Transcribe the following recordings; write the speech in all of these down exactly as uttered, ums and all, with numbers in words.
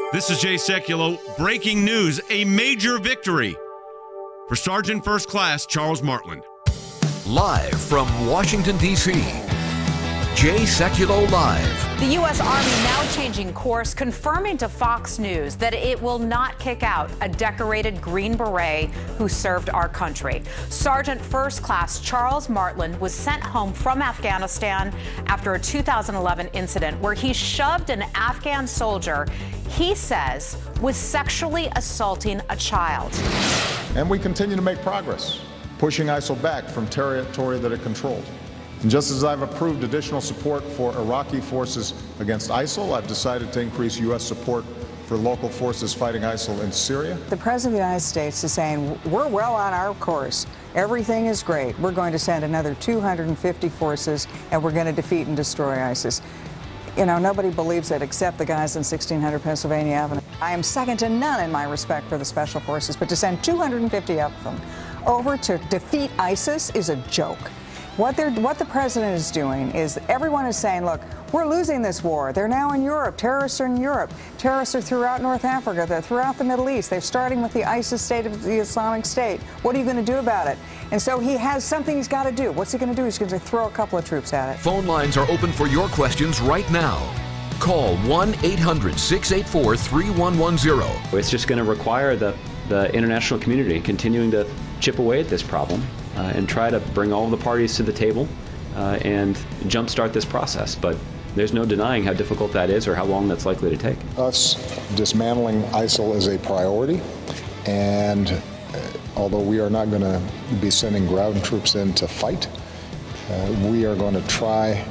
This is Jay Sekulow. Breaking news, a major victory for Sergeant First Class Charles Martland. Live from Washington, D C, Jay Sekulow Live. The U S. Army now changing course, confirming to Fox News that it will not kick out a decorated Green Beret who served our country. Sergeant First Class Charles Martland was sent home from Afghanistan after a two thousand eleven incident where he shoved an Afghan soldier he says was sexually assaulting a child. And we continue to make progress, pushing ISIL back from territory that it controlled. And just as I've approved additional support for Iraqi forces against ISIL, I've decided to increase U S support for local forces fighting ISIL in Syria. The President of the United States is saying, we're well on our course. Everything is great. We're going to send another two hundred fifty forces, and we're going to defeat and destroy ISIS. You know, nobody believes it except the guys in sixteen hundred Pennsylvania Avenue. I am second to none in my respect for the Special Forces, but to send two hundred fifty of them over to defeat ISIS is a joke. What they're, what the president is doing is everyone is saying, look, we're losing this war. They're now in Europe. Terrorists are in Europe. Terrorists are throughout North Africa. They're throughout the Middle East. They're starting with the ISIS state of the Islamic State. What are you going to do about it? And so he has something he's got to do. What's he going to do? He's going to throw a couple of troops at it. Phone lines are open for your questions right now. Call one eight hundred six eight four three one one zero. It's just going to require the, the international community continuing to chip away at this problem uh, and try to bring all the parties to the table uh, and jumpstart this process. But there's no denying how difficult that is or how long that's likely to take. Us dismantling ISIL is a priority, and uh, although we are not going to be sending ground troops in to fight, uh, we are going to try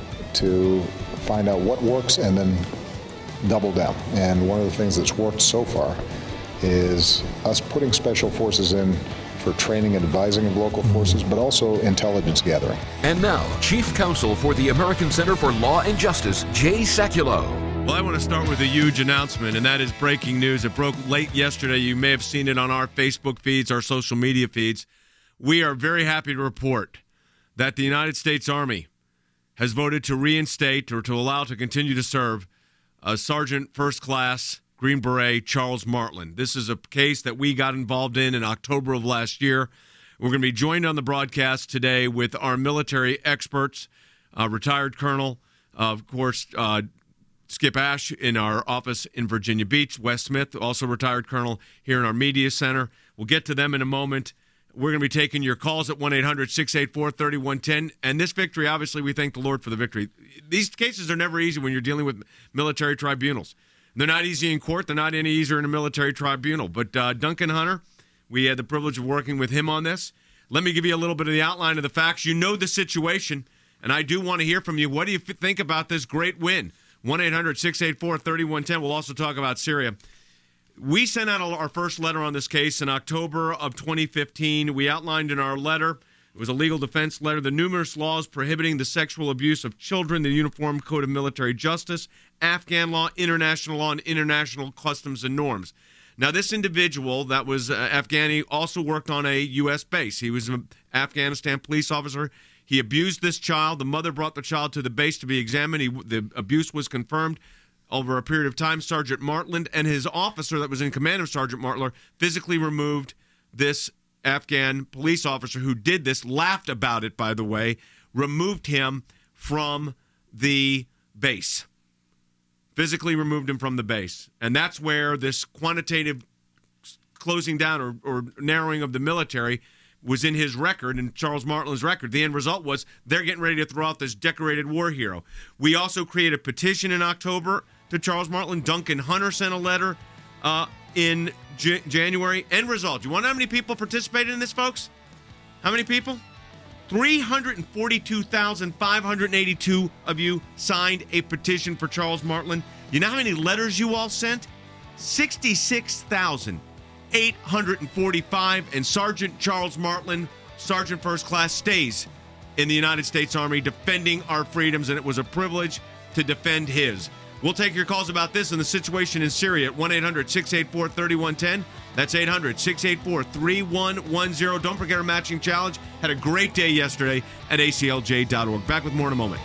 to find out what works and then double down. And one of the things that's worked so far is us putting special forces in for training and advising of local forces, but also intelligence gathering. And now, Chief Counsel for the American Center for Law and Justice, Jay Sekulow. Well, I want to start with a huge announcement, and that is breaking news. It broke late yesterday. You may have seen it on our Facebook feeds, our social media feeds. We are very happy to report that the United States Army has voted to reinstate or to allow to continue to serve uh, Sergeant First Class Green Beret Charles Martland. This is a case that we got involved in in October of last year. We're going to be joined on the broadcast today with our military experts, uh, retired Colonel, uh, of course, uh, Skip Ash in our office in Virginia Beach, Wes Smith, also retired Colonel here in our media center. We'll get to them in a moment. We're going to be taking your calls at one eight hundred six eight four three one one zero. And this victory, obviously, we thank the Lord for the victory. These cases are never easy when you're dealing with military tribunals. They're not easy in court. They're not any easier in a military tribunal. But uh, Duncan Hunter, we had the privilege of working with him on this. Let me give you a little bit of the outline of the facts. You know the situation, and I do want to hear from you. What do you f- think about this great win? one eight hundred six eight four three one one zero. We'll also talk about Syria. We sent out our first letter on this case in October of twenty fifteen. We outlined in our letter, it was a legal defense letter, the numerous laws prohibiting the sexual abuse of children, the Uniform Code of Military Justice, Afghan law, international law, and international customs and norms. Now, this individual that was uh, Afghani also worked on a U S base. He was an Afghanistan police officer. He abused this child. The mother brought the child to the base to be examined. He, the abuse was confirmed. Over a period of time, Sergeant Martland and his officer that was in command of Sergeant Martland physically removed this Afghan police officer who did this, laughed about it, by the way, removed him from the base. Physically removed him from the base. And that's where this quantitative closing down or, or narrowing of the military was in his record, in Charles Martland's record. The end result was they're getting ready to throw out this decorated war hero. We also created a petition in October to Charles Martland. Duncan Hunter sent a letter uh, in J- January. End result. You want to know how many people participated in this, folks? How many people? three hundred forty-two thousand five hundred eighty-two of you signed a petition for Charles Martland. You know how many letters you all sent? sixty-six thousand eight hundred forty-five. And Sergeant Charles Martland, Sergeant First Class, stays in the United States Army defending our freedoms, and it was a privilege to defend his. We'll take your calls about this and the situation in Syria at one eight hundred six eight four three one one zero. That's eight hundred six eight four three one one zero. Don't forget our matching challenge. Had a great day yesterday at A C L J dot org. Back with more in a moment.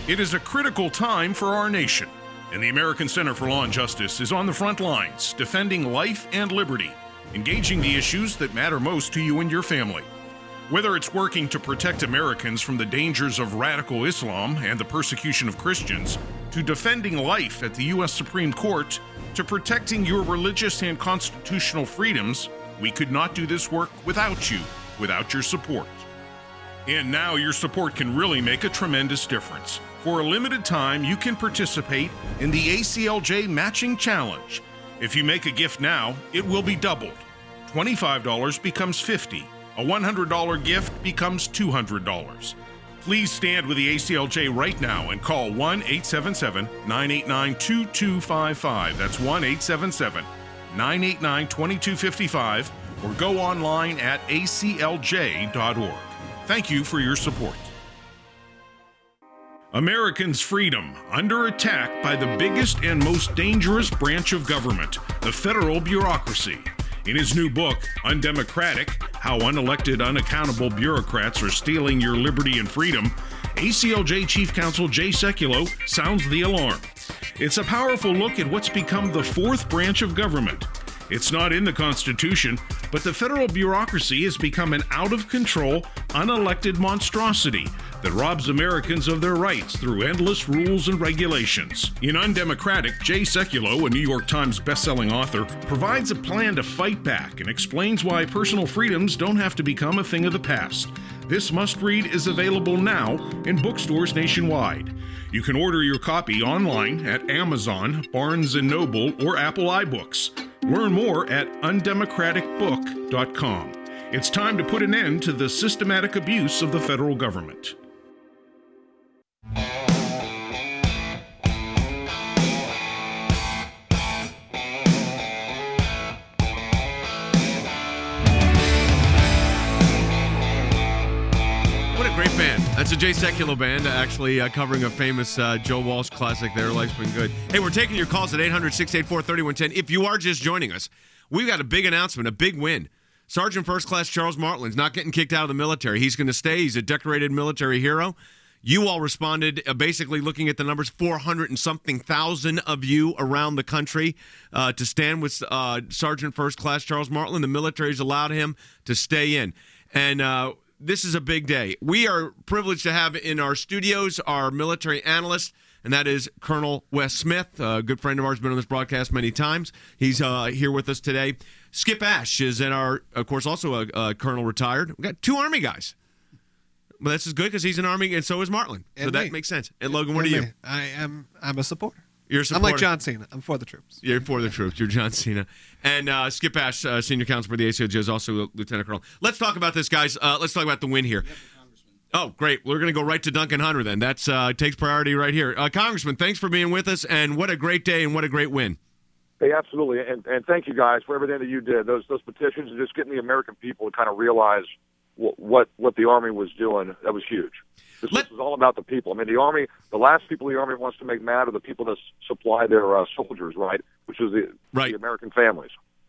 It is a critical time for our nation, and the American Center for Law and Justice is on the front lines, defending life and liberty, engaging the issues that matter most to you and your family. Whether it's working to protect Americans from the dangers of radical Islam and the persecution of Christians, to defending life at the U S Supreme Court, to protecting your religious and constitutional freedoms, we could not do this work without you, without your support. And now your support can really make a tremendous difference. For a limited time, you can participate in the A C L J Matching Challenge. If you make a gift now, it will be doubled. twenty-five dollars becomes fifty dollars. A one hundred dollars gift becomes two hundred dollars. Please stand with the A C L J right now and call one eight seven seven, nine eight nine, two two five five. That's one eight seven seven, nine eight nine, two two five five, or go online at A C L J dot org. Thank you for your support. Americans' freedom under attack by the biggest and most dangerous branch of government, the federal bureaucracy. In his new book, Undemocratic: How Unelected, Unaccountable Bureaucrats Are Stealing Your Liberty and Freedom, A C L J Chief Counsel Jay Sekulow sounds the alarm. It's a powerful look at what's become the fourth branch of government. It's not in the Constitution, but the federal bureaucracy has become an out-of-control, unelected monstrosity that robs Americans of their rights through endless rules and regulations. In Undemocratic, Jay Sekulow, a New York Times bestselling author, provides a plan to fight back and explains why personal freedoms don't have to become a thing of the past. This must-read is available now in bookstores nationwide. You can order your copy online at Amazon, Barnes and Noble, or Apple iBooks. Learn more at undemocratic book dot com. It's time to put an end to the systematic abuse of the federal government. Great band. That's a Jay Sekulow band, actually uh, covering a famous uh, Joe Walsh classic there, Life's Been Good. Hey, we're taking your calls at eight hundred, six eight four, three one one zero. If you are just joining us, we've got a big announcement, a big win. Sergeant First Class Charles Martlin's not getting kicked out of the military. He's going to stay. He's a decorated military hero. You all responded, uh, basically looking at the numbers, four hundred and something thousand of you around the country uh, to stand with uh, Sergeant First Class Charles Martlin. The military's allowed him to stay in. And uh, this is a big day. We are privileged to have in our studios our military analyst, and that is Colonel Wes Smith, a good friend of ours, been on this broadcast many times. He's uh, here with us today. Skip Ash is in our, of course, also a, a colonel retired. We've got two Army guys. Well, this is good because he's an Army, and so is Martlin. So and that me. makes sense. And Logan, what and are me. you? I am. I'm a supporter. You're a supporter. I'm like John Cena. I'm for the troops. You're for the troops. You're John Cena. And uh, Skip Ash, uh, senior counsel for the A C L J, is also a lieutenant colonel. Let's talk about this, guys. Uh, let's talk about the win here. Oh, great. We're going to go right to Duncan Hunter then. That's uh, takes priority right here. Uh, Congressman, thanks for being with us, and what a great day and what a great win. Hey, absolutely. And, and thank you guys for everything that you did. Those those petitions and just getting the American people to kind of realize what what, what the Army was doing, that was huge. This, Let, this is all about the people. I mean, the Army, the last people the Army wants to make mad are the people that s- supply their uh, soldiers, right, which is the, right. the American families.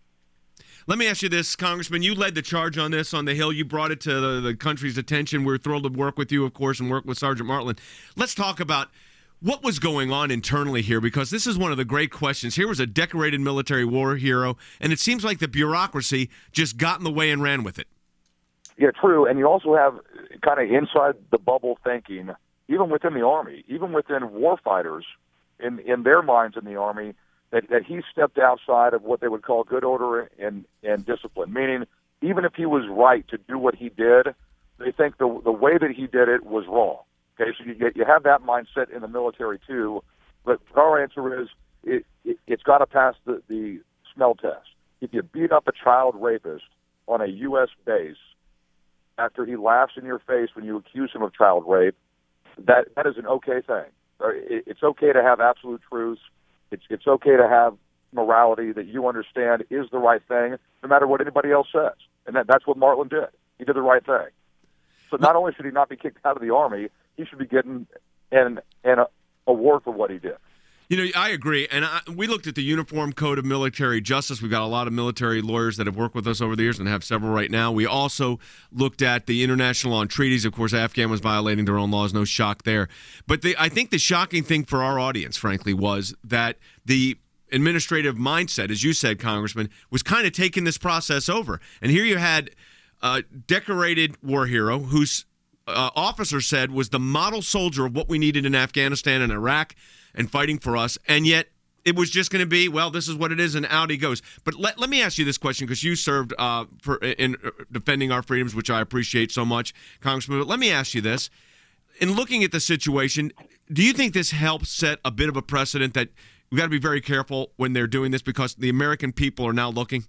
Let me ask you this, Congressman. You led the charge on this on the Hill. You brought it to the, the country's attention. We're thrilled to work with you, of course, and work with Sergeant Martlin. Let's talk about what was going on internally here, because this is one of the great questions. Here was a decorated military war hero, and it seems like the bureaucracy just got in the way and ran with it. Yeah, true. And you also have kind of inside the bubble thinking, even within the Army, even within warfighters, in, in their minds in the Army, that, that he stepped outside of what they would call good order and, and discipline, meaning even if he was right to do what he did, they think the, the way that he did it was wrong. Okay, so you, get, you have that mindset in the military too, but our answer is it, it, it's got to pass the, the smell test. If you beat up a child rapist on a U S base, after he laughs in your face when you accuse him of child rape, that that is an okay thing. It's okay to have absolute truths. It's it's okay to have morality that you understand is the right thing, no matter what anybody else says. And that, that's what Martlin did. He did the right thing. So not only should he not be kicked out of the Army, he should be getting an an award for what he did. You know, I agree. And I, we looked at the Uniform Code of Military Justice. We've got a lot of military lawyers that have worked with us over the years and have several right now. We also looked at the International Law on Treaties. Of course, Afghan was violating their own laws. No shock there. But the, I think the shocking thing for our audience, frankly, was that the administrative mindset, as you said, Congressman, was kind of taking this process over. And here you had a decorated war hero whose uh, officer said was the model soldier of what we needed in Afghanistan and Iraq and fighting for us, and yet it was just going to be, well, this is what it is, and out he goes. But let, let me ask you this question, because you served uh, for in defending our freedoms, which I appreciate so much, Congressman. But let me ask you this. In looking at the situation, do you think this helps set a bit of a precedent that we've got to be very careful when they're doing this because the American people are now looking?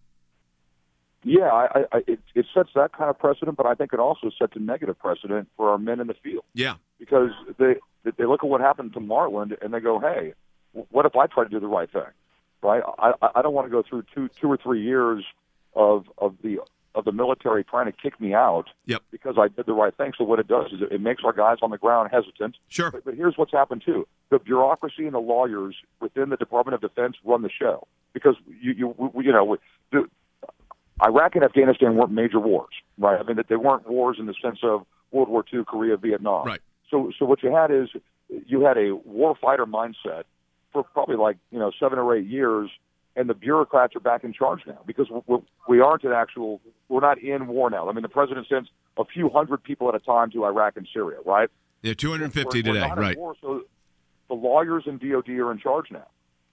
Yeah, I, I, it, it sets that kind of precedent, but I think it also sets a negative precedent for our men in the field. Yeah. Because they they look at what happened to Martland and they go, hey, what if I try to do the right thing, right? I, I don't want to go through two two or three years of of the of the military trying to kick me out yep. because I did the right thing. So what it does is it makes our guys on the ground hesitant. Sure. But, but here's what's happened, too. The bureaucracy and the lawyers within the Department of Defense run the show because, you you, you know, the, Iraq and Afghanistan weren't major wars, right? I mean, they weren't wars in the sense of World War Two, Korea, Vietnam. Right. So, so what you had is you had a warfighter mindset for probably like you know seven or eight years, and the bureaucrats are back in charge now because we're, we aren't an actual. We're not in war now. I mean, the president sends a few hundred people at a time to Iraq and Syria, right? Yeah, two hundred fifty we're, today, we're not right? In war, so the lawyers and D O D are in charge now,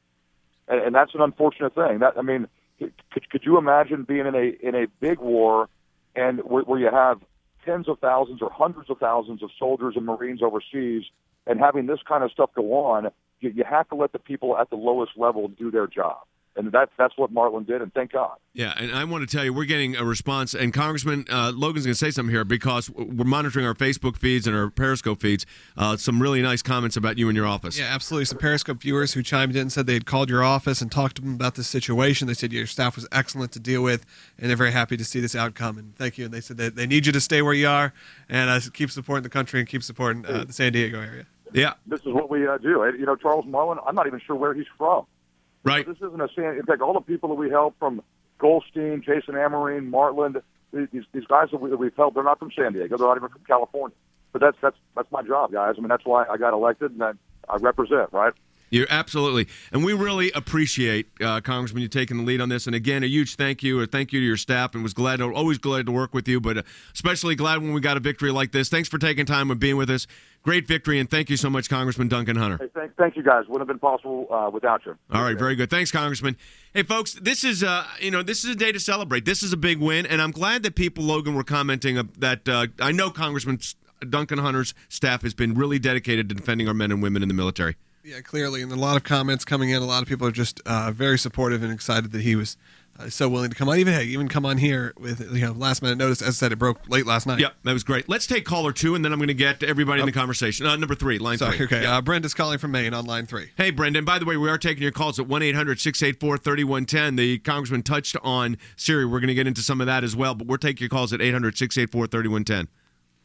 and, and that's an unfortunate thing. That I mean, could could you imagine being in a in a big war, and where, where you have tens of thousands or hundreds of thousands of soldiers and Marines overseas, and having this kind of stuff go on, you, you have to let the people at the lowest level do their job. And that's that's what Martland did, and thank God. Yeah, and I want to tell you, we're getting a response, and Congressman uh, Logan's going to say something here because we're monitoring our Facebook feeds and our Periscope feeds. Uh, some really nice comments about you and your office. Yeah, absolutely. Some Periscope viewers who chimed in and said they had called your office and talked to them about this situation. They said your staff was excellent to deal with, and they're very happy to see this outcome. And thank you. And they said that they need you to stay where you are and uh, keep supporting the country and keep supporting uh, the San Diego area. Yeah. This is what we uh, do. You know, Charles Marlin, I'm not even sure where he's from. Right. This isn't a San. In fact, all the people that we helped from Goldstein, Jason Amarine, Martland, these these guys that, we, that we've helped, they're not from San Diego. They're not even from California. But that's that's that's my job, guys. I mean, that's why I got elected, and I, I represent, right? You're absolutely, and we really appreciate uh, Congressman you taking the lead on this. And again, a huge thank you, or thank you to your staff, and was glad, to, always glad to work with you, but especially glad when we got a victory like this. Thanks for taking time and being with us. Great victory, and thank you so much, Congressman Duncan Hunter. Hey, thank, thank you, guys. Wouldn't have been possible uh, without you. All right, very good. Thanks, Congressman. Hey, folks, this is uh, you know, this is a day to celebrate. This is a big win, and I'm glad that people, Logan, were commenting that uh, I know Congressman Duncan Hunter's staff has been really dedicated to defending our men and women in the military. Yeah, clearly, and a lot of comments coming in. A lot of people are just uh, very supportive and excited that he was uh, so willing to come on. Even hey, even come on here with you know last minute notice. As I said, it broke late last night. Yep, that was great. Let's take caller two, and then I'm going to get everybody oh. in the conversation. Uh, number three, line Sorry, three. Okay, yep. uh, Brenda's calling from Maine on line three. Hey, Brendan. By the way, we are taking your calls at one eight hundred six eight four three one one zero. The Congressman touched on Syria. We're going to get into some of that as well, but we're taking your calls at eight hundred six eight four three one one zero.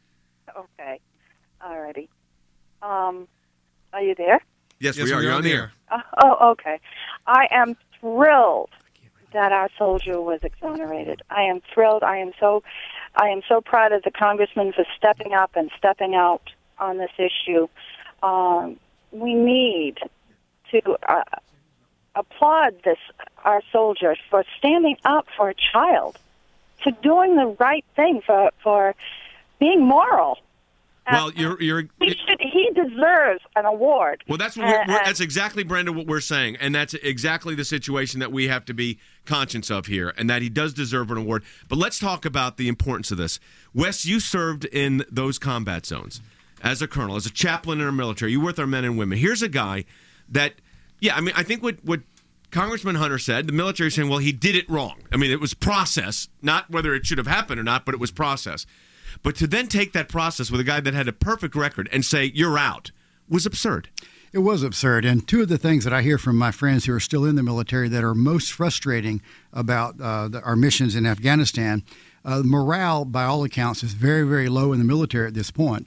Okay. All righty. Um, are you there? Yes, yes, we are. You're on the air. Uh, oh, okay. I am thrilled that our soldier was exonerated. I am thrilled. I am so, I am so proud of the congressman for stepping up and stepping out on this issue. Um, we need to uh, applaud this our soldier for standing up for a child, for doing the right thing, for for being moral. Well, you're you're. He, should, he deserves an award. Well, that's what we're, we're, that's exactly, Brenda, what we're saying, and that's exactly the situation that we have to be conscious of here, and that he does deserve an award. But let's talk about the importance of this. Wes, you served in those combat zones as a colonel, as a chaplain in our military. You were with our men and women. Here's a guy that, yeah, I mean, I think what what Congressman Hunter said, the military is saying, well, he did it wrong. I mean, it was process, not whether it should have happened or not, but it was process. But to then take that process with a guy that had a perfect record and say, you're out, was absurd. It was absurd. And two of the things that I hear from my friends who are still in the military that are most frustrating about uh, the, our missions in Afghanistan, uh, morale, by all accounts, is very, very low in the military at this point.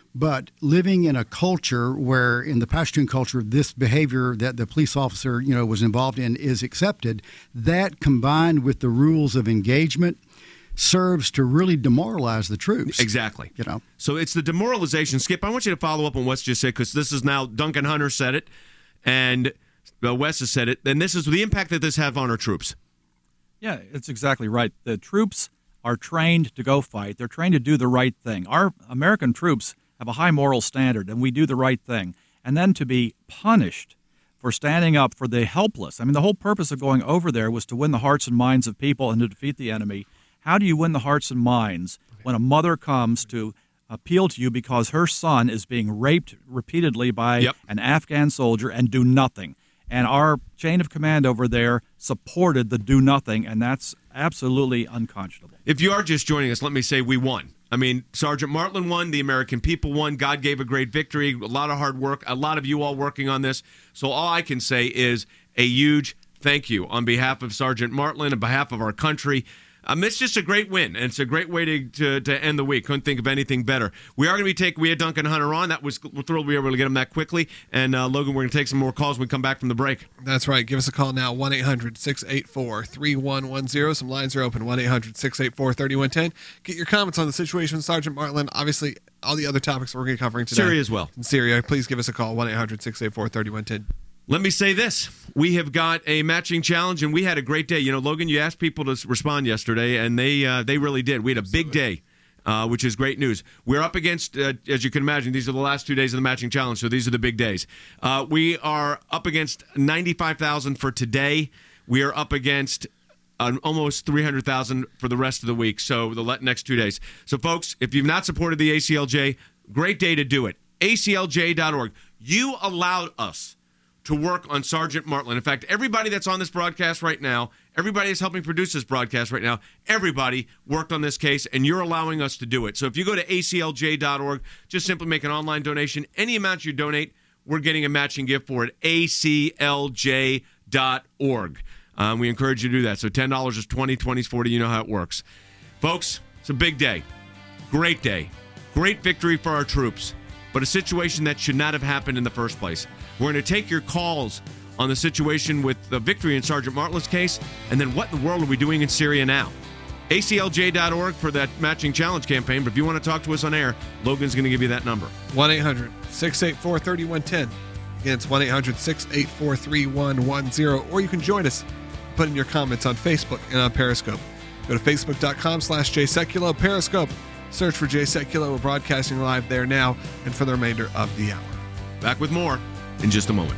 But living in a culture where, in the Pashtun culture, this behavior that the police officer, you know, was involved in is accepted, that combined with the rules of engagement serves to really demoralize the troops. Exactly. You know. So it's the demoralization. Skip, I want you to follow up on what's just said, because this is now Duncan Hunter said it, and uh, Wes has said it, and this is the impact that this have on our troops. Yeah, it's exactly right. The troops are trained to go fight. They're trained to do the right thing. Our American troops have a high moral standard, and we do the right thing. And then to be punished for standing up for the helpless. I mean, the whole purpose of going over there was to win the hearts and minds of people and to defeat the enemy. How do you win the hearts and minds when a mother comes to appeal to you because her son is being raped repeatedly by yep. an Afghan soldier and do nothing? And our chain of command over there supported the do nothing, and that's absolutely unconscionable. If you are just joining us, let me say we won. I mean, Sergeant Martland won, the American people won, God gave a great victory, a lot of hard work, a lot of you all working on this. So all I can say is a huge thank you on behalf of Sergeant Martland, on behalf of our country. Um, it's just a great win, and it's a great way to, to, to end the week. Couldn't think of anything better. We are going to be taking, we had Duncan Hunter on. That was, we're thrilled we were able to get him that quickly. And uh, Logan, we're going to take some more calls when we come back from the break. That's right. Give us a call now, one eight hundred six eight four three one one zero. Some lines are open, one eight hundred six eight four three one one zero. Get your comments on the situation with Sergeant Martland. Obviously, all the other topics we're going to be covering today. Syria as well. In Syria, please give us a call, one eight hundred six eight four three one one zero. Let me say this. We have got a matching challenge, and we had a great day. You know, Logan, you asked people to respond yesterday, and they uh, they really did. We had a big day, uh, which is great news. We're up against, uh, as you can imagine, these are the last two days of the matching challenge, so these are the big days. Uh, we are up against ninety-five thousand for today. We are up against uh, almost three hundred thousand for the rest of the week, so the next two days. So, folks, if you've not supported the A C L J, great day to do it. A C L J dot org. You allowed us to work on Sergeant Martland. In fact, everybody that's on this broadcast right now, everybody that's helping produce this broadcast right now, everybody worked on this case, and you're allowing us to do it. So if you go to A C L J dot org, just simply make an online donation. Any amount you donate, we're getting a matching gift for it. A C L J dot org. Um, we encourage you to do that. So ten dollars is twenty dollars, twenty dollars is forty dollars. You know how it works. Folks, it's a big day. Great day. Great victory for our troops, but a situation that should not have happened in the first place. We're going to take your calls on the situation with the victory in Sergeant Martland's case, and then what in the world are we doing in Syria now? A C L J dot org for that matching challenge campaign, but if you want to talk to us on air, Logan's going to give you that number. one eight hundred six eight four three one one zero. Again, it's one eight hundred six eight four three one one zero, or you can join us, put in your comments on Facebook and on Periscope. Go to facebook.com slash jsekulow, Periscope. Search for Jay Sekulow. We're broadcasting live there now and for the remainder of the hour. Back with more in just a moment.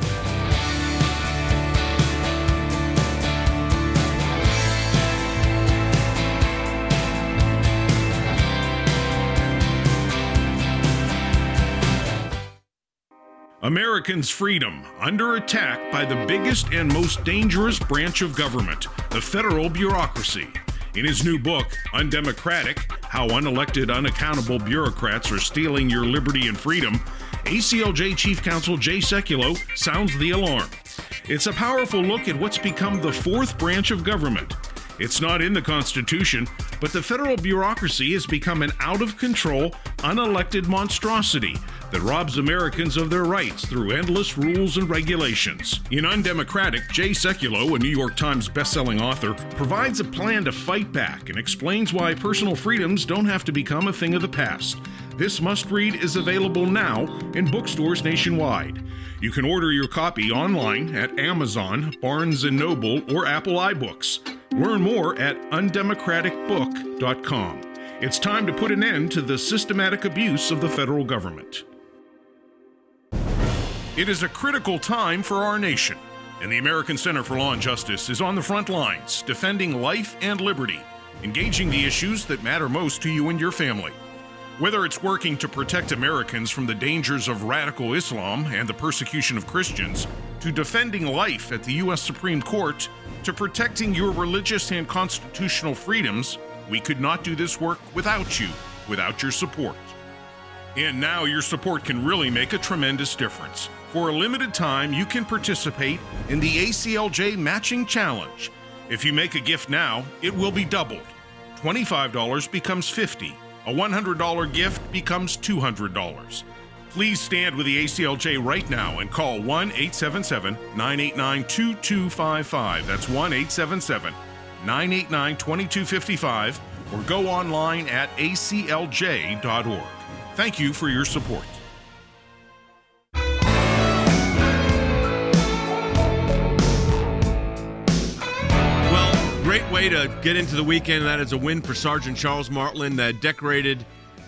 Americans' freedom under attack by the biggest and most dangerous branch of government, the federal bureaucracy. In his new book, Undemocratic: How Unelected, Unaccountable Bureaucrats Are Stealing Your Liberty and Freedom, A C L J Chief Counsel Jay Sekulow sounds the alarm. It's a powerful look at what's become the fourth branch of government. It's not in the Constitution, but the federal bureaucracy has become an out-of-control, unelected monstrosity that robs Americans of their rights through endless rules and regulations. In Undemocratic, Jay Sekulow, a New York Times bestselling author, provides a plan to fight back and explains why personal freedoms don't have to become a thing of the past. This must-read is available now in bookstores nationwide. You can order your copy online at Amazon, Barnes and Noble, or Apple iBooks. Learn more at undemocratic book dot com. It's time to put an end to the systematic abuse of the federal government. It is a critical time for our nation, and the American Center for Law and Justice is on the front lines, defending life and liberty, engaging the issues that matter most to you and your family. Whether it's working to protect Americans from the dangers of radical Islam and the persecution of Christians, to defending life at the U S Supreme Court, to protecting your religious and constitutional freedoms, we could not do this work without you, without your support. And now your support can really make a tremendous difference. For a limited time, you can participate in the A C L J Matching Challenge. If you make a gift now, it will be doubled. twenty-five dollars becomes fifty dollars. A one hundred dollars gift becomes two hundred dollars. Please stand with the A C L J right now and call one eight seven seven, nine eight nine, two two five five. That's one eight seven seven, nine eight nine, two two five five, or go online at A C L J dot org. Thank you for your support. Great way to get into the weekend, and that is a win for Sergeant Charles Martland, the decorated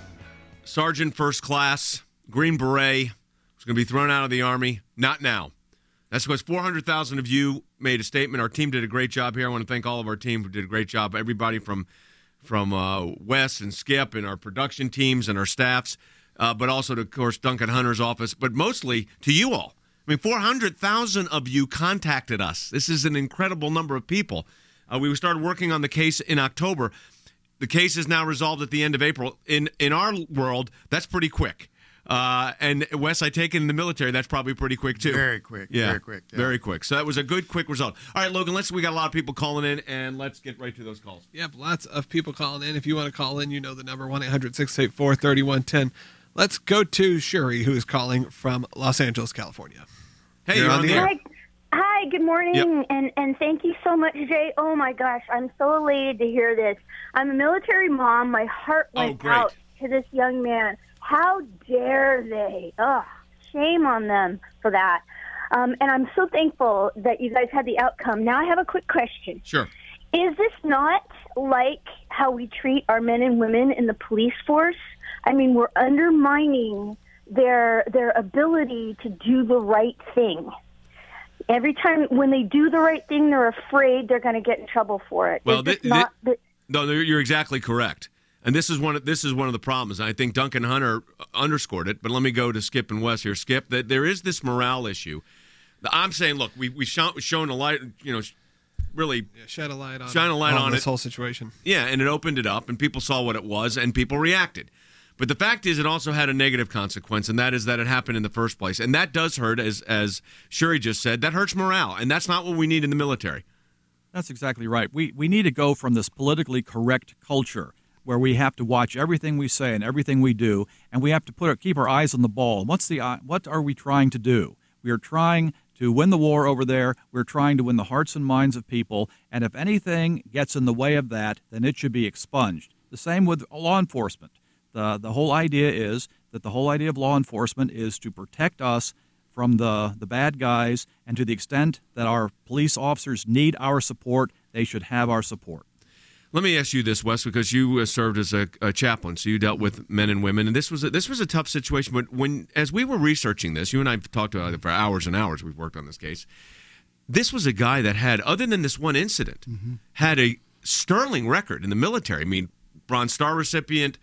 Sergeant First Class, Green Beret, who's going to be thrown out of the Army. Not now. That's because four hundred thousand of you made a statement. Our team did a great job here. I want to thank all of our team who did a great job. Everybody from from uh, Wes and Skip and our production teams and our staffs, uh, but also to, of course, Duncan Hunter's office, but mostly to you all. I mean, four hundred thousand of you contacted us. This is an incredible number of people. Uh, we started working on the case in October. The case is now resolved at the end of April. In in our world, that's pretty quick. Uh, and Wes, I take it in the military, that's probably pretty quick too. Very quick. Yeah, very quick. Yeah. Very quick. So that was a good, quick result. All right, Logan, let's. We got a lot of people calling in, and let's get right to those calls. Yep, lots of people calling in. If you want to call in, you know the number, one eight hundred, six eight four, three one one zero. Let's go to Shuri, who is calling from Los Angeles, California. Hey, you're, you're on, on the air. Hi. Hi, good morning, yep. and, and thank you so much, Jay. Oh, my gosh, I'm so elated to hear this. I'm a military mom. My heart went oh, out to this young man. How dare they? Ugh, shame on them for that. Um, and I'm so thankful that you guys had the outcome. Now I have a quick question. Sure. Is this not like how we treat our men and women in the police force? I mean, we're undermining their their ability to do the right thing. Every time when they do the right thing, they're afraid they're going to get in trouble for it. Well, th- not th- the- no, you're exactly correct. And this is one of this is one of the problems. I think Duncan Hunter underscored it. But let me go to Skip and Wes here. Skip, that there is this morale issue. I'm saying, look, we we shown, shown a light, you know, really yeah, shed a light on shine a light on, on this it. whole situation. Yeah, and it opened it up, and people saw what it was, and people reacted. But the fact is, it also had a negative consequence, and that is that it happened in the first place. And that does hurt, as as Shuri just said. That hurts morale, and that's not what we need in the military. That's exactly right. We we need to go from this politically correct culture where we have to watch everything we say and everything we do, and we have to put our, keep our eyes on the ball. What's the what are we trying to do? We are trying to win the war over there. We're trying to win the hearts and minds of people, and if anything gets in the way of that, then it should be expunged. The same with law enforcement. The, the whole idea is that the whole idea of law enforcement is to protect us from the, the bad guys, and to the extent that our police officers need our support, they should have our support. Let me ask you this, Wes, because you uh, served as a, a chaplain, so you dealt with men and women, and this was a, this was a tough situation. But when, as we were researching this, you and I have talked about it for hours and hours. We've worked on this case. This was a guy that had, other than this one incident, mm-hmm. had a sterling record in the military. I mean, Bronze Star recipient.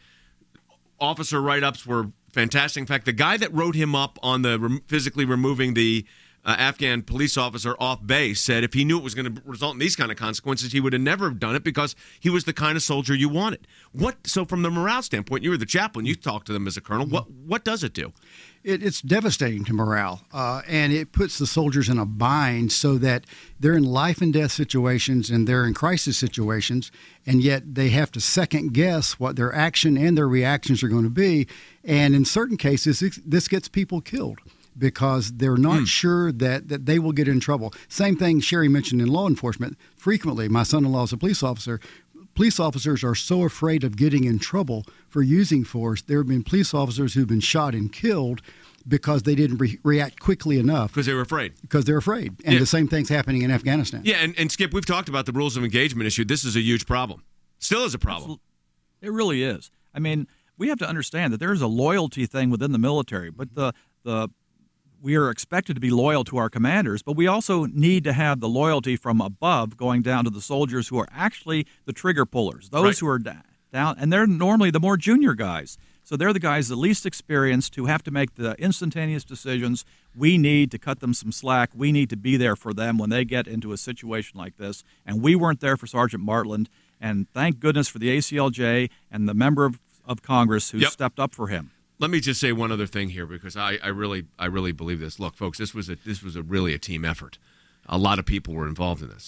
Officer write-ups were fantastic. In fact, the guy that wrote him up on the rem- physically removing the uh, Afghan police officer off base said if he knew it was going to result in these kind of consequences, he would have never done it because he was the kind of soldier you wanted. What? So from the morale standpoint, you were the chaplain. You talked to them as a colonel. What What does it do? It, it's devastating to morale, uh, and it puts the soldiers in a bind so that they're in life and death situations and they're in crisis situations, and yet they have to second guess what their action and their reactions are going to be. And in certain cases, this gets people killed because they're not mm. sure that, that they will get in trouble. Same thing Sherry mentioned in law enforcement. Frequently, my son-in-law is a police officer. Police officers are so afraid of getting in trouble for using force. There have been police officers who've been shot and killed because they didn't re- react quickly enough. Because they were afraid. Because they're afraid. And yeah. the same thing's happening in Afghanistan. Yeah, and, and Skip, we've talked about the rules of engagement issue. This is a huge problem. Still is a problem. It really is. I mean, we have to understand that there's a loyalty thing within the military, but the the we are expected to be loyal to our commanders, but we also need to have the loyalty from above going down to the soldiers who are actually the trigger pullers, those right. who are da- down, and they're normally the more junior guys. So they're the guys the least experienced who have to make the instantaneous decisions. We need to cut them some slack. We need to be there for them when they get into a situation like this. And we weren't there for Sergeant Martland, and thank goodness for the A C L J and the member of, of Congress who yep. stepped up for him. Let me just say one other thing here because I, I really I really believe this. Look, folks, this was a, this was a really a team effort. A lot of people were involved in this.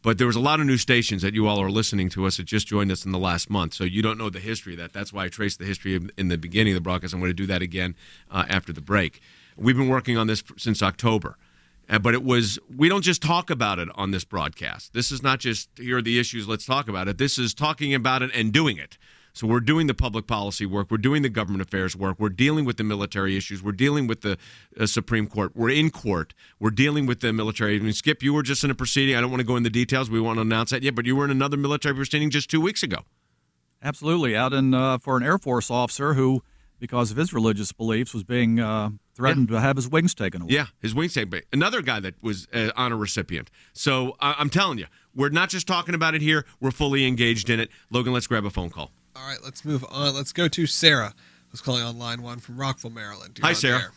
But there was a lot of new stations that you all are listening to us that just joined us in the last month, so you don't know the history of that. That's why I traced the history of, in the beginning of the broadcast. I'm going to do that again uh, after the break. We've been working on this since October, uh, but it was we don't just talk about it on this broadcast. This is not just here are the issues, let's talk about it. This is talking about it and doing it. So we're doing the public policy work. We're doing the government affairs work. We're dealing with the military issues. We're dealing with the uh, Supreme Court. We're in court. We're dealing with the military. I mean, Skip, you were just in a proceeding. I don't want to go into the details. We won't announce that yet, but you were in another military proceeding just two weeks ago. Absolutely. Out in uh, for an Air Force officer who, because of his religious beliefs, was being uh, threatened yeah. to have his wings taken away. Yeah, his wings taken away. Another guy that was an uh, honor recipient. So uh, I'm telling you, we're not just talking about it here. We're fully engaged in it. Logan, let's grab a phone call. All right, let's move on. Let's go to Sarah, who's calling on line one from Rockville, Maryland. You're Hi, Sarah. There.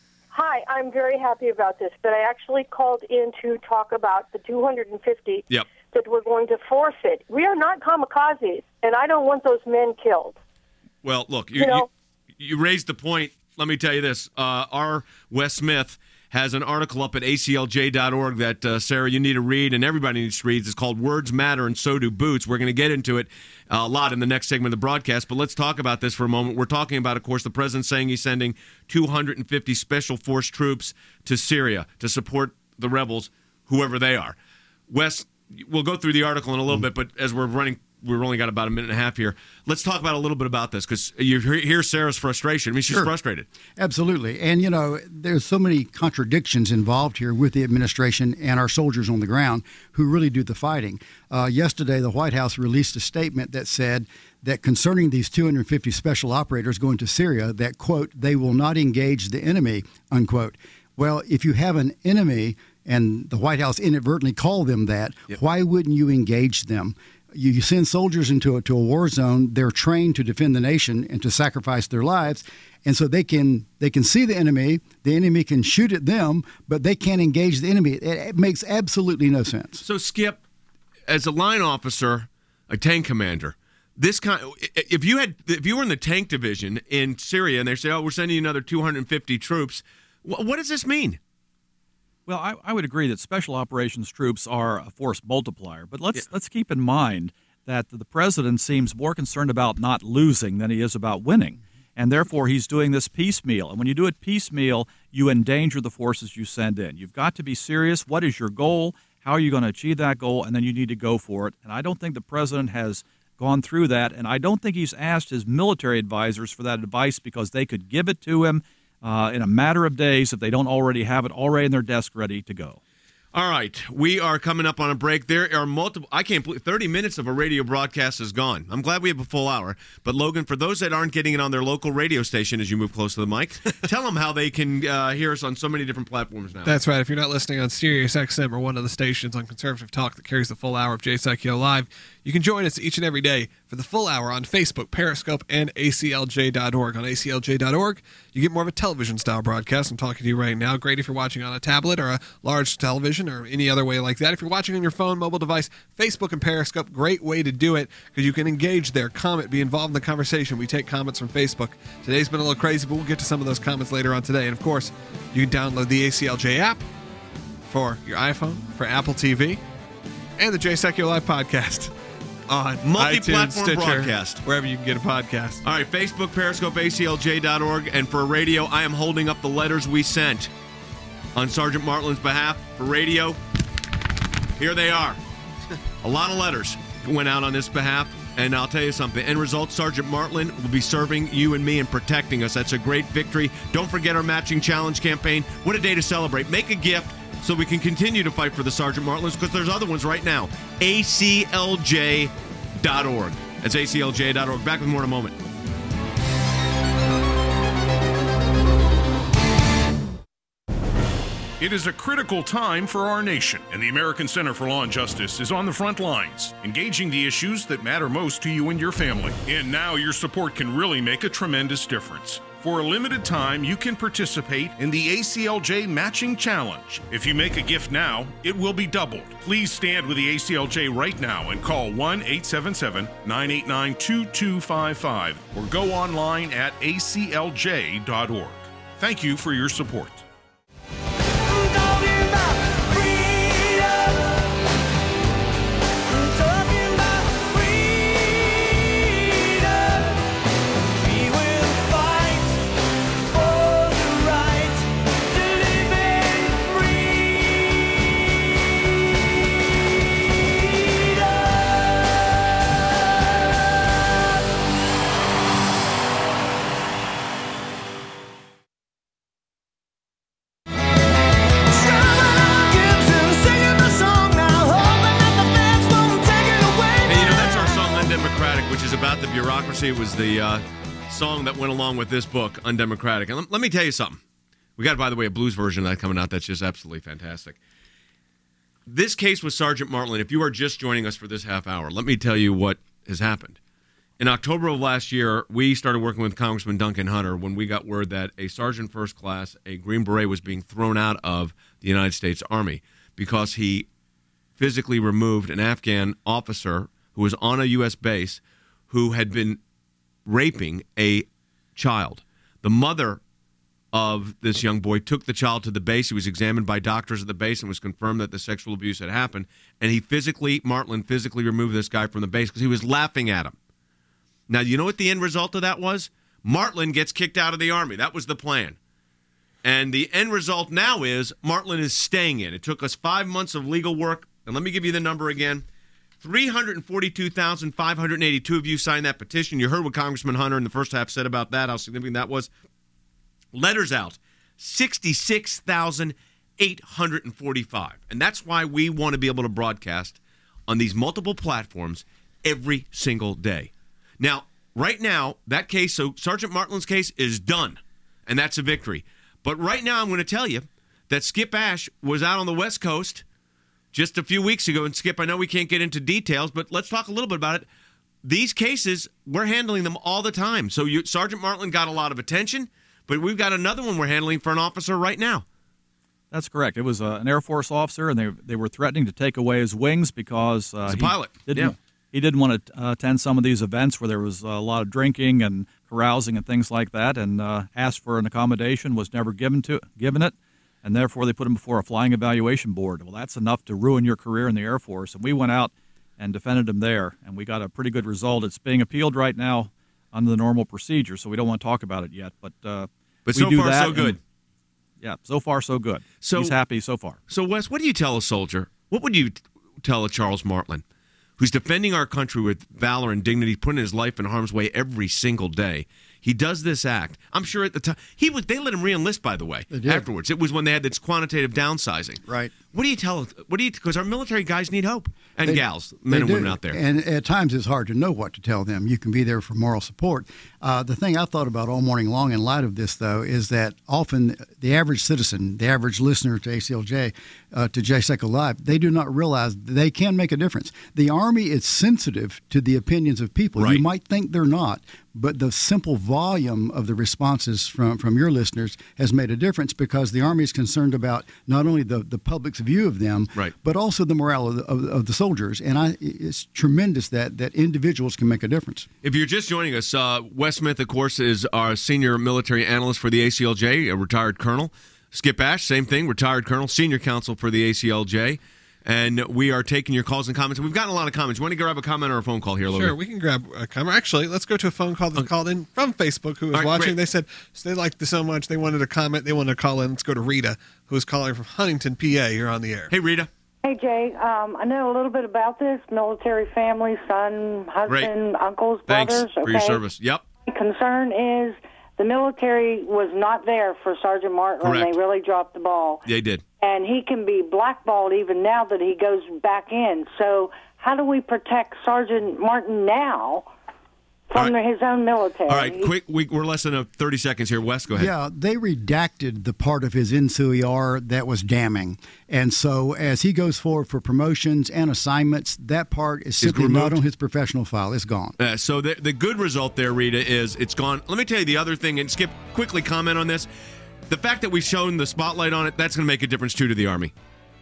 Hi, I'm very happy about this, but I actually called in to talk about the two hundred fifty yep. that we're going to forfeit. We are not kamikazes, and I don't want those men killed. Well, look, you, you, know? you, you raised the point. Let me tell you this. Uh, our Wes Smith has an article up at A C L J dot org that, uh, Sarah, you need to read, and everybody needs to read. It's called Words Matter, and So Do Boots. We're going to get into it a lot in the next segment of the broadcast, but let's talk about this for a moment. We're talking about, of course, the president saying he's sending two hundred fifty Special Force troops to Syria to support the rebels, whoever they are. Wes, we'll go through the article in a little mm-hmm. bit, but as we're running we've only got about a minute and a half here. Let's talk about a little bit about this, because you hear Sarah's frustration. I mean, she's sure. frustrated. Absolutely. And, you know, there's so many contradictions involved here with the administration and our soldiers on the ground who really do the fighting. Uh, yesterday, the White House released a statement that said that concerning these two hundred fifty special operators going to Syria, that, quote, they will not engage the enemy, unquote. Well, if you have an enemy, and the White House inadvertently called them that, yep. why wouldn't you engage them? You send soldiers into a, to a war zone. They're trained to defend the nation and to sacrifice their lives, and so they can they can see the enemy. The enemy can shoot at them, but they can't engage the enemy. It, it makes absolutely no sense. So, Skip, as a line officer, a tank commander, this kind of, if you had if you were in the tank division in Syria and they say, "Oh, we're sending you another two hundred fifty troops," what, what does this mean? Well, I, I would agree that special operations troops are a force multiplier, but let's yeah. let's keep in mind that the president seems more concerned about not losing than he is about winning, and therefore he's doing this piecemeal. And when you do it piecemeal, you endanger the forces you send in. You've got to be serious. What is your goal? How are you going to achieve that goal? And then you need to go for it. And I don't think the president has gone through that, and I don't think he's asked his military advisors for that advice, because they could give it to him Uh, in a matter of days if they don't already have it already in their desk ready to go. All right, we are coming up on a break. There are multiple, I can't believe, thirty minutes of a radio broadcast is gone. I'm glad we have a full hour. But, Logan, for those that aren't getting it on their local radio station as you move close to the mic, tell them how they can uh, hear us on so many different platforms now. That's right. If you're not listening on Sirius X M or one of the stations on Conservative Talk that carries the full hour of Jay Sacchio Live, you can join us each and every day for the full hour on Facebook, Periscope, and A C L J dot org. On A C L J dot org, you get more of a television-style broadcast. I'm talking to you right now. Great if you're watching on a tablet or a large television or any other way like that. If you're watching on your phone, mobile device, Facebook and Periscope, great way to do it, because you can engage there, comment, be involved in the conversation. We take comments from Facebook. Today's been a little crazy, but we'll get to some of those comments later on today. And, of course, you can download the A C L J app for your iPhone, for Apple T V, and the Jay Sacchio Live podcast on multi-platform iTunes, Stitcher, broadcast, wherever you can get a podcast. All right, Facebook, Periscope, A C L J dot org, and for radio, I am holding up the letters we sent on Sergeant Martlin's behalf. For radio, here they are. A lot of letters went out on this behalf, and I'll tell you something. End result, Sergeant Martlin will be serving you and me and protecting us. That's a great victory. Don't forget our matching challenge campaign. What a day to celebrate. Make a gift so we can continue to fight for the Sergeant Martlins, because there's other ones right now. A C L J dot org. That's A C L J dot org. Back with more in a moment. It is a critical time for our nation, and the American Center for Law and Justice is on the front lines, engaging the issues that matter most to you and your family. And now your support can really make a tremendous difference. For a limited time, you can participate in the A C L J Matching Challenge. If you make a gift now, it will be doubled. Please stand with the A C L J right now and call one eight seven seven, nine eight nine, two two five five or go online at A C L J dot org. Thank you for your support. Actually, it was the uh, song that went along with this book, Undemocratic. And let, let me tell you something. We got, by the way, a blues version of that coming out that's just absolutely fantastic. This case with Sergeant Martland, if you are just joining us for this half hour, let me tell you what has happened. In October of last year, we started working with Congressman Duncan Hunter when we got word that a Sergeant First Class, a Green Beret, was being thrown out of the United States Army because he physically removed an Afghan officer who was on a U S base who had been raping a child. The mother of this young boy took the child to the base. He was examined by doctors at the base and was confirmed that the sexual abuse had happened. And he physically, Martland physically removed this guy from the base because he was laughing at him. Now, you know what the end result of that was? Martland gets kicked out of the Army. That was the plan. And the end result now is Martland is staying in. It took us five months of legal work. And let me give you the number again. three hundred forty-two thousand five hundred eighty-two of you signed that petition. You heard what Congressman Hunter in the first half said about that, how significant that was. Letters out, sixty-six thousand eight hundred forty-five. And that's why we want to be able to broadcast on these multiple platforms every single day. Now, right now, that case, so Sergeant Martland's case is done, and that's a victory. But right now, I'm going to tell you that Skip Ash was out on the West Coast just a few weeks ago. And Skip, I know we can't get into details, but let's talk a little bit about it. These cases, we're handling them all the time. So you, Sergeant Martland got a lot of attention, but we've got another one we're handling for an officer right now. That's correct. It was uh, an Air Force officer, and they they were threatening to take away his wings because uh, He's a pilot. Didn't, yeah. He didn't want to uh, attend some of these events where there was a lot of drinking and carousing and things like that, and uh, asked for an accommodation, was never given to given it, and therefore they put him before a flying evaluation board. Well, that's enough to ruin your career in the Air Force, and we went out and defended him there, and we got a pretty good result. It's being appealed right now under the normal procedure, so we don't want to talk about it yet, but uh, but we so do far that so good. and, yeah, so far so good. So, he's happy so far. So, Wes, what do you tell a soldier? What would you t- tell a Charles Martland, who's defending our country with valor and dignity, putting his life in harm's way every single day? He does this act. I'm sure at the time he was. They let him re-enlist, by the way. Afterwards, it was when they had this quantitative downsizing. Right. What do you tell? What do you? Because our military guys need hope, and They- gals, men and They women do. out there. And at times it's hard to know what to tell them. You can be there for moral support. Uh, the thing I thought about all morning long in light of this, though, is that often the average citizen, the average listener to A C L J, uh, to J SECO Live, they do not realize they can make a difference. The Army is sensitive to the opinions of people. Right. You might think they're not, but the simple volume of the responses from, from your listeners has made a difference because the Army is concerned about not only the, the public's view of them, Right. but also the morale of the, of, of the soldiers. And I, it's tremendous that, that individuals can make a difference. If you're just joining us, uh, Wes Smith, of course, is our senior military analyst for the A C L J, a retired colonel. Skip Ash, same thing, retired colonel, senior counsel for the A C L J. And we are taking your calls and comments. We've gotten a lot of comments. You want to grab a comment or a phone call here, Logan? Sure, we can grab a comment. Actually, let's go to a phone call that called in from Facebook who was All right, watching. great. They said so they liked this so much they wanted to comment. They wanted to call in. Let's go to Rita, who's calling from Huntington, P A. You're on the air. Hey, Rita. Hey, Jay. Um, I know a little bit about this. Military family, son, husband, uncles, Thanks brothers. for okay? your service. Yep. My concern is the military was not there for Sergeant Martland. Correct. They really dropped the ball. They did. And he can be blackballed even now that he goes back in. So how do we protect Sergeant Martin now from All right. his own military? All right, quick. We, we're less than a thirty seconds here. Wes, go ahead. Yeah, they redacted the part of his N C O E R that was damning. And so as he goes forward for promotions and assignments, that part is simply not removed? on his professional file. It's gone. Uh, so the, the good result there, Rita, is it's gone. Let me tell you the other thing, and Skip, quickly comment on this. The fact that we've shown the spotlight on it, that's going to make a difference, too, to the Army.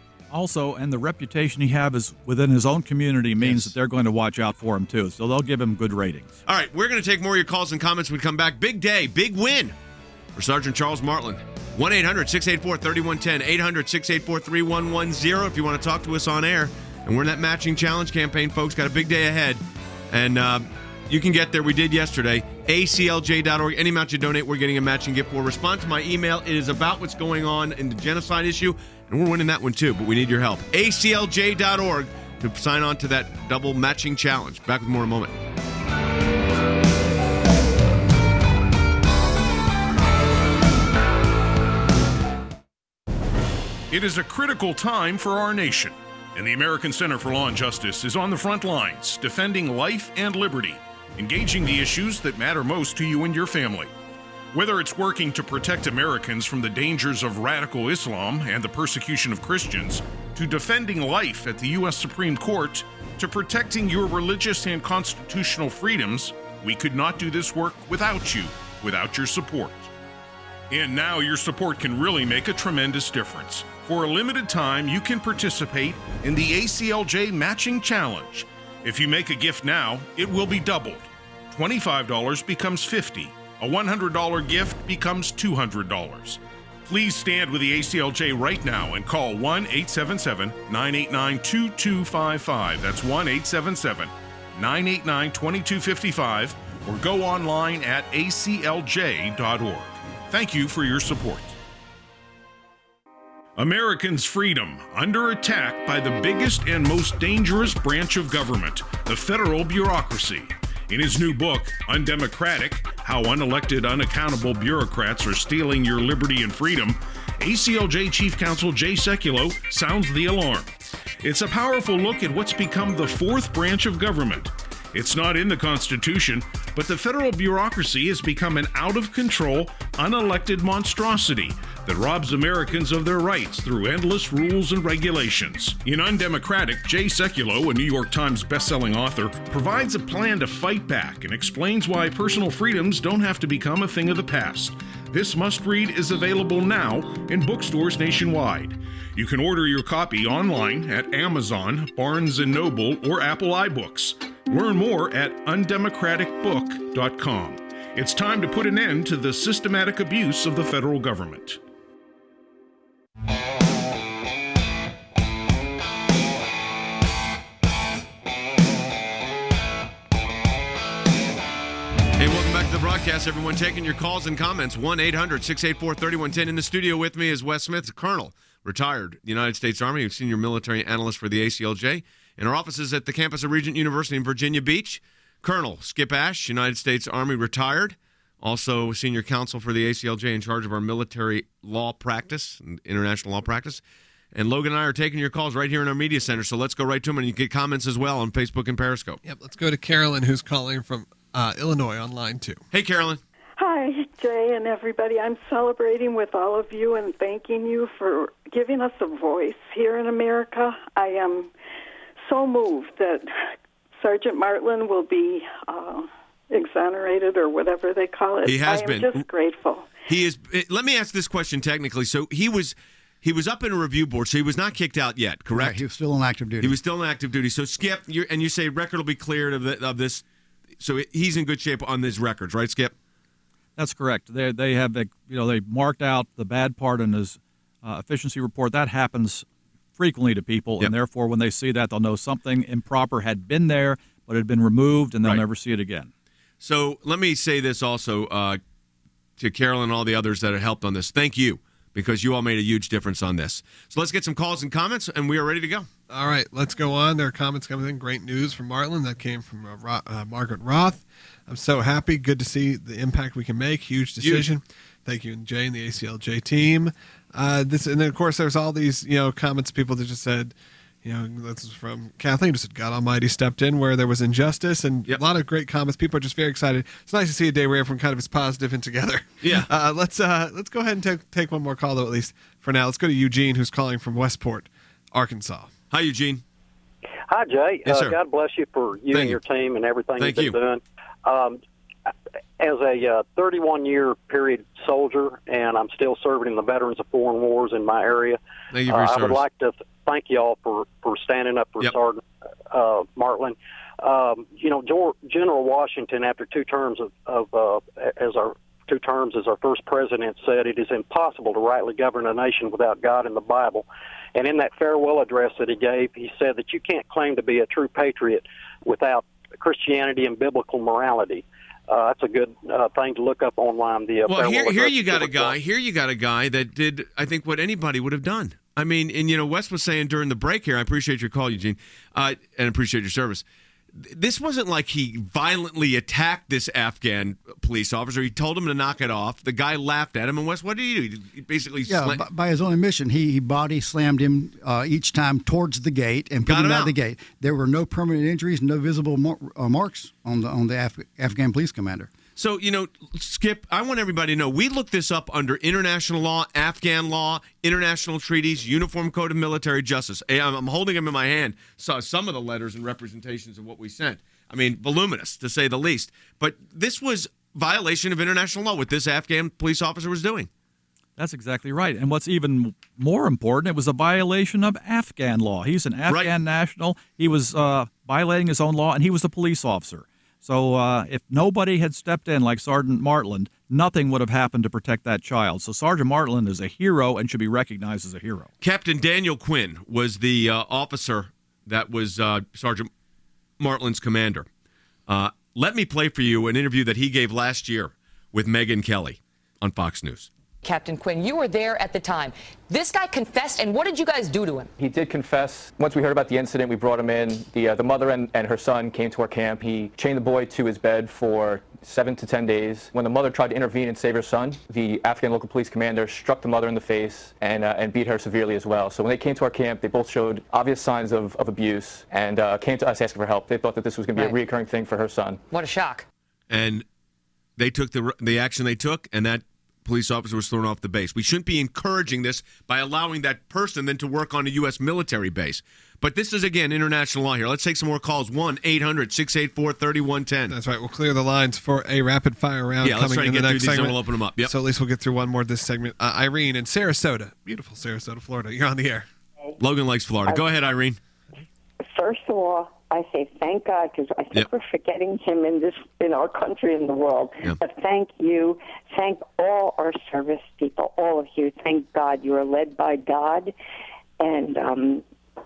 Also, and the reputation he has within his own community means Yes. that they're going to watch out for him, too. So they'll give him good ratings. All right, we're going to take more of your calls and comments when we come back. Big day, big win for Sergeant Charles Martland. one eight hundred six eight four three one one zero, eight hundred six eight four three one one zero if you want to talk to us on air. And we're in that matching challenge campaign, folks. Got a big day ahead. And uh, you can get there. We did yesterday. A C L J dot org. Any amount you donate, we're getting a matching gift for. Respond to my email. It is about what's going on in the genocide issue. And we're winning that one, too. But we need your help. A C L J dot org to sign on to that double matching challenge. Back with more in a moment. It is a critical time for our nation, and the American Center for Law and Justice is on the front lines, defending life and liberty. engaging the issues that matter most to you and your family. Whether it's working to protect Americans from the dangers of radical Islam and the persecution of Christians, to defending life at the U S Supreme Court, to protecting your religious and constitutional freedoms, we could not do this work without you, without your support. And now your support can really make a tremendous difference. For a limited time, you can participate in the A C L J Matching Challenge. If you make a gift now, it will be doubled. twenty-five dollars becomes fifty dollars. A one hundred dollars gift becomes two hundred dollars. Please stand with the A C L J right now and call one eight seven seven, nine eight nine, two two five five. That's one eight seven seven, nine eight nine, two two five five, or go online at A C L J dot org. Thank you for your support. Americans' freedom under attack by the biggest and most dangerous branch of government, the federal bureaucracy. In his new book, Undemocratic: How Unelected, Unaccountable Bureaucrats Are Stealing Your Liberty and Freedom, A C L J Chief Counsel Jay Sekulow sounds the alarm. It's a powerful look at what's become the fourth branch of government. It's not in the Constitution, but the federal bureaucracy has become an out-of-control, unelected monstrosity that robs Americans of their rights through endless rules and regulations. In Undemocratic, Jay Sekulow, a New York Times bestselling author, provides a plan to fight back and explains why personal freedoms don't have to become a thing of the past. This must-read is available now in bookstores nationwide. You can order your copy online at Amazon, Barnes and Noble, or Apple iBooks. Learn more at undemocratic book dot com. It's time to put an end to the systematic abuse of the federal government. Hey, welcome back to the broadcast, everyone. Taking your calls and comments. one eight hundred, six eight four, three one one zero. In the studio with me is Wes Smith, Colonel, retired United States Army, senior military analyst for the A C L J. In our offices at the campus of Regent University in Virginia Beach, Colonel Skip Ash, United States Army, retired, also senior counsel for the A C L J in charge of our military law practice and international law practice. And Logan and I are taking your calls right here in our media center, so let's go right to them, and you can get comments as well on Facebook and Periscope. Yep, let's go to Carolyn, who's calling from uh, Illinois on line two. Hey, Carolyn. Hi, Jay and everybody. I'm celebrating with all of you and thanking you for giving us a voice here in America. I am so moved that Sergeant Martlin will be uh, exonerated or whatever they call it. He has I am been. just grateful. He is. Let me ask this question technically. So he was he was up in a review board, so he was not kicked out yet, correct? Right, he was still on active duty. He was still on active duty. So Skip, you're, and you say record will be cleared of, the, of this. So he's in good shape on his records, right, Skip? That's correct. They they have you know they marked out the bad part in his uh, efficiency report. That happens frequently to people, yep. And therefore when they see that, they'll know something improper had been there, but it had been removed, and they'll right. never see it again. So let me say this also uh, to Carol and all the others that have helped on this. Thank you, because you all made a huge difference on this. So let's get some calls and comments, and we are ready to go. All right, let's go on. There are comments coming in. Great news from Martlin. That came from uh, Ro- uh, Margaret Roth. I'm so happy. Good to see the impact we can make. Huge decision. Huge. Thank you, Jay and the A C L J team. Uh, this and then of course there's all these you know comments. People that just said, you know, this is from Kathleen. Just said God Almighty stepped in where there was injustice, and yep. a lot of great comments. People are just very excited. It's nice to see a day where everyone kind of is positive and together. Yeah. Uh, let's uh, let's go ahead and take take one more call though, at least for now. Let's go to Eugene, who's calling from Westport, Arkansas. Hi, Eugene. Hi, Jay. Yes, uh, God bless you for you Thank and your you. team and everything Thank you've been you. doing. Um, as a uh, thirty-one year period soldier, and I'm still serving in the Veterans of Foreign Wars in my area, Thank you for uh, your I service. would like to th- thank you all for, for standing up for Yep. Sergeant uh, Martlin. Um, you know, George, General Washington, after two terms of, of uh, as our two terms as our first president, said it is impossible to rightly govern a nation without God and the Bible. And in that farewell address that he gave, he said that you can't claim to be a true patriot without Christianity and biblical morality. Uh, that's a good uh, thing to look up online. The uh, well, here, farewell here address you got a to guy. Here you got a guy that did, I think, what anybody would have done. I mean, and you know, Wes was saying during the break here. I appreciate your call, Eugene, uh, and appreciate your service. this wasn't like he violently attacked this Afghan police officer. He told him to knock it off. The guy laughed at him. And Wes, what did he do? He basically yeah, slam- by, by his own admission, he, he body slammed him uh, each time towards the gate and put Got him him out out. the gate. There were no permanent injuries, no visible mar- uh, marks on the on the Af- Afghan police commander. So, you know, Skip, I want everybody to know, we looked this up under international law, Afghan law, international treaties, Uniform Code of Military Justice. I'm, I'm holding them in my hand, saw some of the letters and representations of what we sent. I mean, voluminous, to say the least. But this was violation of international law, what this Afghan police officer was doing. That's exactly right. And what's even more important, it was a violation of Afghan law. He's an Afghan Right. national. He was uh, violating his own law, and he was a police officer. So uh, if nobody had stepped in like Sergeant Martland, nothing would have happened to protect that child. So Sergeant Martland is a hero and should be recognized as a hero. Captain Daniel Quinn was the uh, officer that was uh, Sergeant Martland's commander. Uh, let me play for you an interview that he gave last year with Megyn Kelly on Fox News. Captain Quinn, you were there at the time. This guy confessed, and what did you guys do to him? He did confess. Once we heard about the incident, we brought him in. The uh, the mother and, and her son came to our camp. He chained the boy to his bed for seven to ten days. When the mother tried to intervene and save her son, the Afghan local police commander struck the mother in the face and uh, and beat her severely as well. So when they came to our camp, they both showed obvious signs of, of abuse and uh, came to us asking for help. They thought that this was going to be Right. a recurring thing for her son. What a shock. And they took the the action they took, and that police officer was thrown off the base. We shouldn't be encouraging this by allowing that person then to work on a U S military base. But this is, again, international law here. Let's take some more calls. one eight hundred six eight four three one one zero. That's right. We'll clear the lines for a rapid-fire round Yeah, let's coming try to in get the through next these and segment. we'll open them up. Yep. So at least we'll get through one more this segment. Uh, Irene in Sarasota. Beautiful Sarasota, Florida. You're on the air. Logan likes Florida. Go ahead, Irene. First of all, I say thank God because I think Yep. we're forgetting him in this in our country and the world. Yep. But thank you, thank all our service people, all of you. Thank God you are led by God, and um,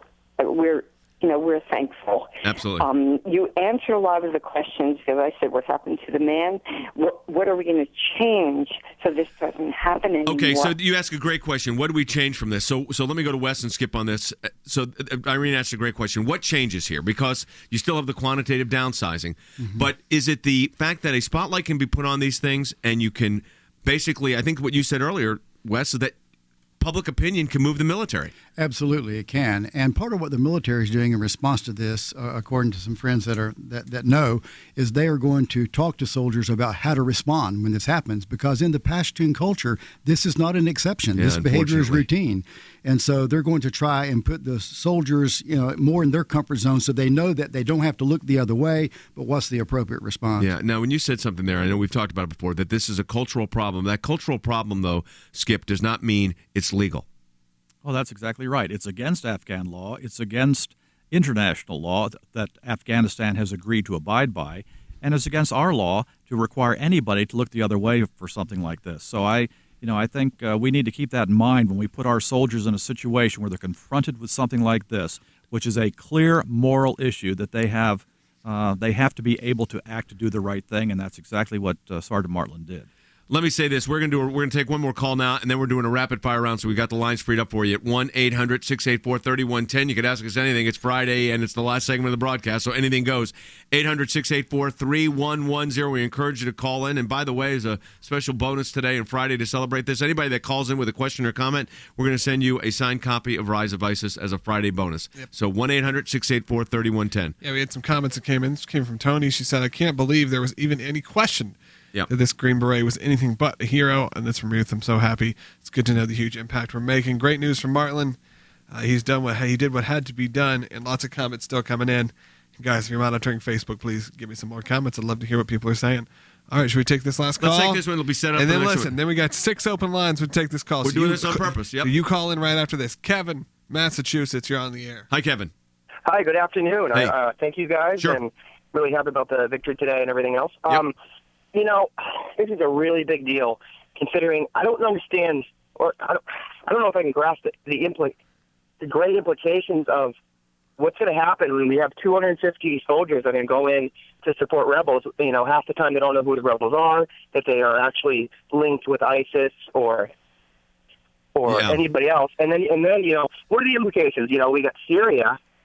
we're you know we're thankful. Absolutely. Um, you answer a lot of the questions because I said what happened to the man. What, what are we going to change so this doesn't happen anymore? Okay, so you ask a great question. What do we change from this? So, so let me go to Wes and skip on this. So, uh, Irene asked a great question. What changes here? Because you still have the quantitative downsizing, Mm-hmm. but is it the fact that a spotlight can be put on these things, and you can basically, I think what you said earlier, Wes, is that public opinion can move the military. Absolutely, it can. And part of what the military is doing in response to this, uh, according to some friends that are that, that know, is they are going to talk to soldiers about how to respond when this happens. Because in the Pashtun culture, this is not an exception. Yeah, this behavior is unfortunately. routine. And so they're going to try and put the soldiers, you know, more in their comfort zone so they know that they don't have to look the other way, but what's the appropriate response. Yeah. Now, when you said something there, I know we've talked about it before, that this is a cultural problem. That cultural problem, though, Skip, does not mean it's legal. Oh, that's exactly right. It's against Afghan law. It's against international law that Afghanistan has agreed to abide by, and it's against our law to require anybody to look the other way for something like this. So I, you know, I think uh, we need to keep that in mind when we put our soldiers in a situation where they're confronted with something like this, which is a clear moral issue that they have. Uh, they have to be able to act to do the right thing, and that's exactly what uh, Sergeant Martland did. Let me say this: we're gonna do. A, we're gonna take one more call now, and then we're doing a rapid fire round. So we got the lines freed up for you at one eight hundred six eight four three one one zero. You could ask us anything. It's Friday, and it's the last segment of the broadcast, so anything goes. eight hundred six eight four three one one zero. We encourage you to call in. And by the way, as a special bonus today and Friday to celebrate this, anybody that calls in with a question or comment, we're going to send you a signed copy of Rise of ISIS as a Friday bonus. Yep. So one eight hundred six eight four three one one zero. Yeah, we had some comments that came in. This came from Tony. She said, I can't believe there was even any question Yep. that this Green Beret was anything but a hero. And that's from Ruth. I'm so happy. It's good to know the huge impact we're making. Great news from Martland. Uh, he's done what he did what had to be done, and lots of comments still coming in. Guys, if you're monitoring Facebook, please give me some more comments. I'd love to hear what people are saying. All right, should we take this last call? Let's take this one. It'll be set up And for then the next listen, one. then we got six open lines. We'll take this call. We're So doing you- this on purpose, yep. You call in right after this. Kevin, Massachusetts, you're on the air. Hi, Kevin. Hi, good afternoon. Hey. I, uh, thank you guys, Sure. and really happy about the victory today and everything else. Um, you know, this is a really big deal, considering I don't understand, or I don't, I don't know if I can grasp the the, impli- the great implications of what's going to happen when we have two hundred fifty soldiers that are going to go in to support rebels. You know, half the time they don't know who the rebels are, that they are actually linked with ISIS or or Yeah. anybody else. And then, and then, you know, what are the implications? You know, we got Syria.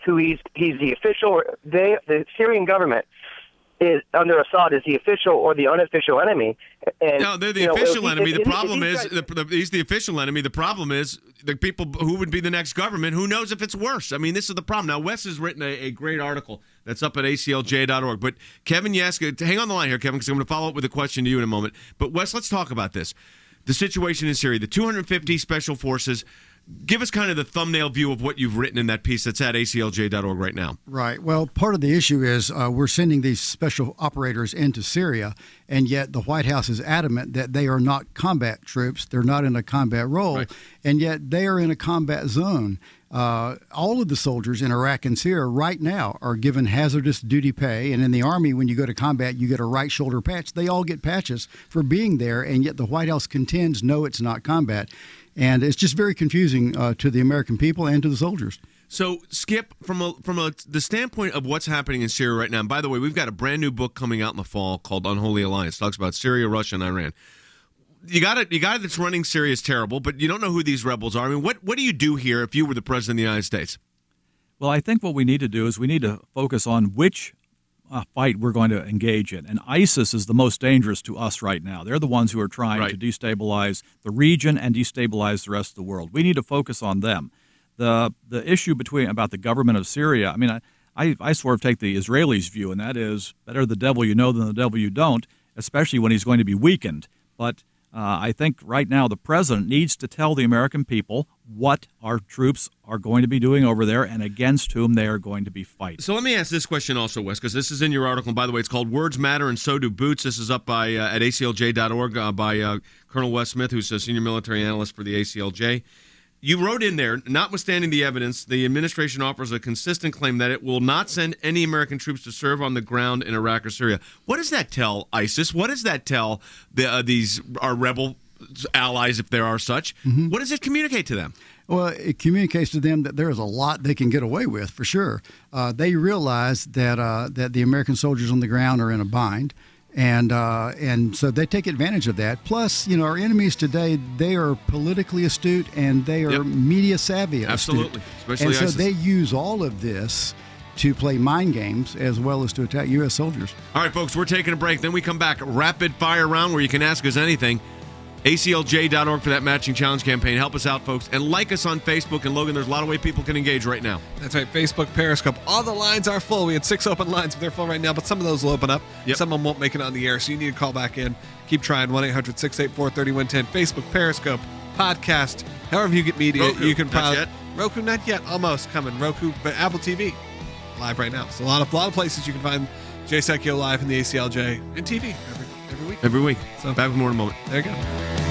who he's he's the official. They the Syrian government is under Assad is the official or the unofficial enemy. And, no, they're the you know, official if, enemy. if, The if, problem if is guys, the, the, he's the official enemy. The problem is the people who would be the next government. Who knows if it's worse? I mean, this is the problem. Now, Wes has written a, a great article that's up at A C L J dot org. But Kevin Yaska, hang on the line here, Kevin, because I'm going to follow up with a question to you in a moment. But Wes, let's talk about this. The situation in Syria, the two hundred fifty special forces. Give us kind of the thumbnail view of what you've written in that piece that's at A C L J dot org right now. Right. Well, part of the issue is uh, we're sending these special operators into Syria, and yet the White House is adamant that they are not combat troops. They're not in a combat role, right. And yet they are in a combat zone. Uh, all of the soldiers in Iraq and Syria right now are given hazardous duty pay, and in the Army, when you go to combat, you get a right shoulder patch. They all get patches for being there, and yet the White House contends, no, it's not combat. And it's just very confusing uh, to the American people and to the soldiers. So, Skip, from a, from a, the standpoint of what's happening in Syria right now, and by the way, we've got a brand new book coming out in the fall called Unholy Alliance. It talks about Syria, Russia, and Iran. You got it. You got it. That's running Syria is terrible, but you don't know who these rebels are. I mean, what what do you do here if you were the president of the United States? Well, I think what we need to do is we need to focus on which uh, fight we're going to engage in. And ISIS is the most dangerous to us right now. They're the ones who are trying right. to destabilize the region and destabilize the rest of the world. We need to focus on them. The the issue between about the government of Syria, I mean, I, I, I sort of take the Israelis' view, and that is better the devil you know than the devil you don't, especially when he's going to be weakened. But Uh, I think right now the president needs to tell the American people what our troops are going to be doing over there and against whom they are going to be fighting. So let me ask this question also, Wes, because this is in your article. And by the way, it's called Words Matter and So Do Boots. This is up by uh, at A C L J dot org uh, by uh, Colonel Wes Smith, who's a senior military analyst for the A C L J. You wrote in there, notwithstanding the evidence, the administration offers a consistent claim that it will not send any American troops to serve on the ground in Iraq or Syria. What does that tell ISIS? What does that tell the, uh, these our rebel allies, if there are such? Mm-hmm. What does it communicate to them? Well, it communicates to them that there is a lot they can get away with, for sure. Uh, they realize that uh, that the American soldiers on the ground are in a bind. And uh, and so they take advantage of that. Plus, you know, our enemies today, they are politically astute and they are yep. media savvy. Absolutely. Especially and so ISIS. they use all of this to play mind games as well as to attack U S soldiers. All right, folks, we're taking a break. Then we come back. Rapid fire round where you can ask us anything. A C L J dot org for that matching challenge campaign. Help us out, folks. And like us on Facebook. And, Logan, there's a lot of ways people can engage right now. That's right. Facebook, Periscope. All the lines are full. We had six open lines, but they're full right now. But some of those will open up. Yep. Some of them won't make it on the air, so you need to call back in. Keep trying. one eight hundred six eight four three one one zero. Facebook, Periscope, podcast. However you get media, Roku, you can probably. Not yet. Roku, not yet. Almost coming. Roku, but Apple T V. Live right now. So a lot of, a lot of places you can find Jay Secchio live in the A C L J and T V every, every week. Every week. So back with more in a moment. There you go.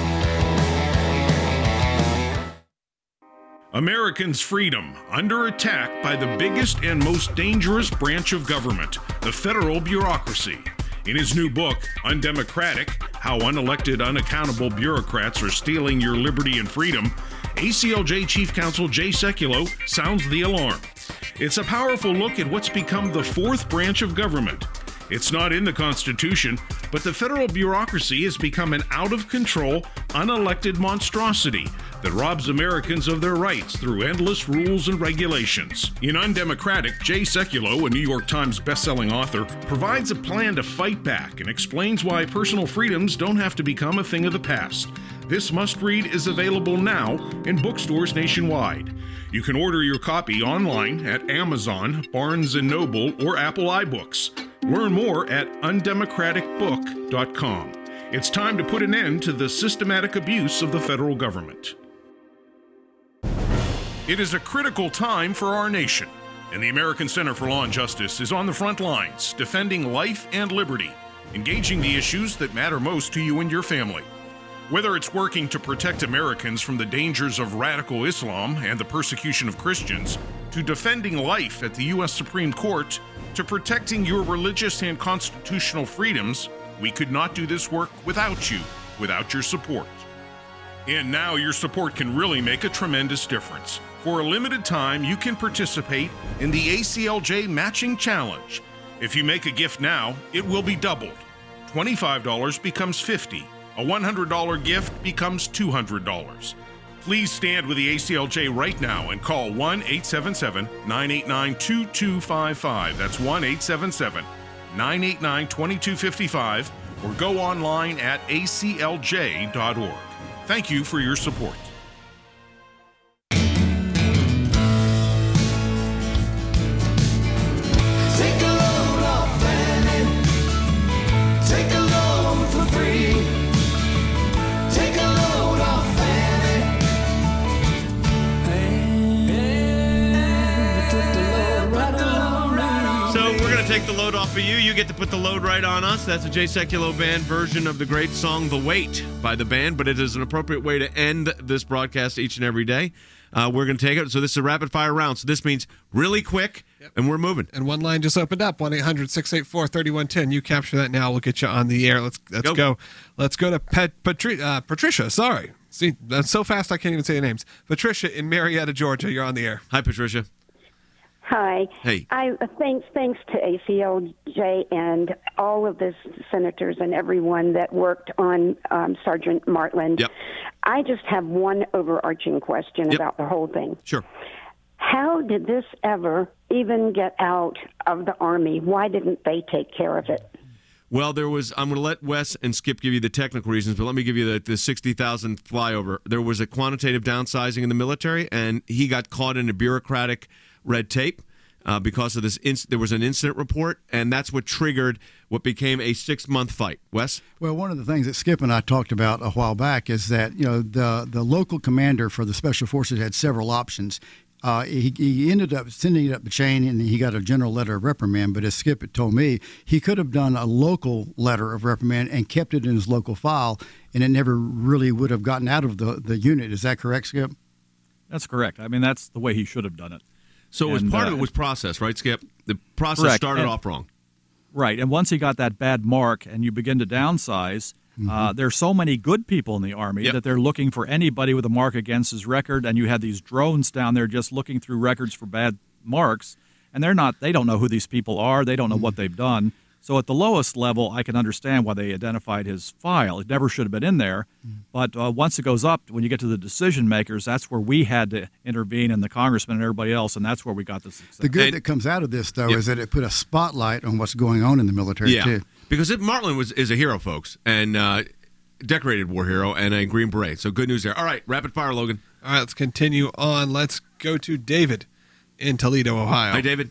Americans' freedom under attack by the biggest and most dangerous branch of government, the federal bureaucracy. In his new book, Undemocratic: How Unelected, Unaccountable Bureaucrats Are Stealing Your Liberty and Freedom, A C L J Chief Counsel Jay Secchio sounds the alarm. It's a powerful look at what's become the fourth branch of government. It's not in the Constitution, but the federal bureaucracy has become an out-of-control, unelected monstrosity that robs Americans of their rights through endless rules and regulations. In Undemocratic, Jay Secchio, a New York Times bestselling author, provides a plan to fight back and explains why personal freedoms don't have to become a thing of the past. This must-read is available now in bookstores nationwide. You can order your copy online at Amazon, Barnes and Noble, or Apple iBooks. Learn more at undemocratic book dot com. It's time to put an end to the systematic abuse of the federal government. It is a critical time for our nation, and the American Center for Law and Justice is on the front lines, defending life and liberty, engaging the issues that matter most to you and your family. Whether it's working to protect Americans from the dangers of radical Islam and the persecution of Christians, to defending life at the U S Supreme Court, to protecting your religious and constitutional freedoms, we could not do this work without you, without your support. And now your support can really make a tremendous difference. For a limited time, you can participate in the A C L J Matching Challenge. If you make a gift now, it will be doubled. twenty-five dollars becomes fifty dollars. A one hundred dollars gift becomes two hundred dollars. Please stand with the A C L J right now and call one eight seven seven, nine eight nine, two two five five. That's one eight seven seven, nine eight nine, two two five five, or go online at A C L J dot org. Thank you for your support. Take a load off Fannie. Take a load for free. Take a load off Fannie. Hey, put the load right on, right on. So we're going to take the load off of you. You get to put the load right on us. That's a Jay Sekulow Band version of the great song The Weight by the band, but it is an appropriate way to end this broadcast each and every day. Uh, we're going to take it. So this is a rapid-fire round. So this means really quick, yep. and we're moving. And one line just opened up, one eight hundred, six eight four, three one one zero. You capture that now. We'll get you on the air. Let's let's go. go. Let's go to Pet, Patri, uh, Patricia. Sorry. See, that's so fast I can't even say the names. Patricia in Marietta, Georgia. You're on the air. Hi, Patricia. Hi. Hey. I uh, thanks thanks to A C L J and all of the senators and everyone that worked on um, Sergeant Martland. Yep. I just have one overarching question Yep. about the whole thing. Sure. How did this ever even get out of the Army? Why didn't they take care of it? Well, there was, I'm going to let Wes and Skip give you the technical reasons, but let me give you the, the sixty thousand flyover. There was a quantitative downsizing in the military, and he got caught in a bureaucratic red tape uh, because of this. Inc- there was an incident report, and that's what triggered what became a six-month fight. Wes? Well, one of the things that Skip and I talked about a while back is that, you know, the, the local commander for the Special Forces had several options. Uh, he, he ended up sending it up the chain, and he got a general letter of reprimand. But as Skip had told me, he could have done a local letter of reprimand and kept it in his local file, and it never really would have gotten out of the, the unit. Is that correct, Skip? That's correct. I mean, that's the way he should have done it. So it was And, part uh, of it was process, right, Skip? The process Correct. started And- off wrong. Right, and once he got that bad mark and you begin to downsize, Mm-hmm. uh, there's so many good people in the Army Yep. that they're looking for anybody with a mark against his record, and you have these drones down there just looking through records for bad marks, and they're not, they don't know who these people are, they don't know what they've done. So at the lowest level, I can understand why they identified his file. It never should have been in there. But uh, once it goes up, when you get to the decision makers, that's where we had to intervene, and the congressman and everybody else, and that's where we got the success. The good that comes out of this, though, Yep. is that it put a spotlight on what's going on in the military, Yeah, too. because it, Martland was is a hero, folks, and uh, decorated war hero and a Green Beret. So good news there. All right, rapid fire, Logan. All right, let's continue on. Let's go to David in Toledo, Ohio. Hi, David.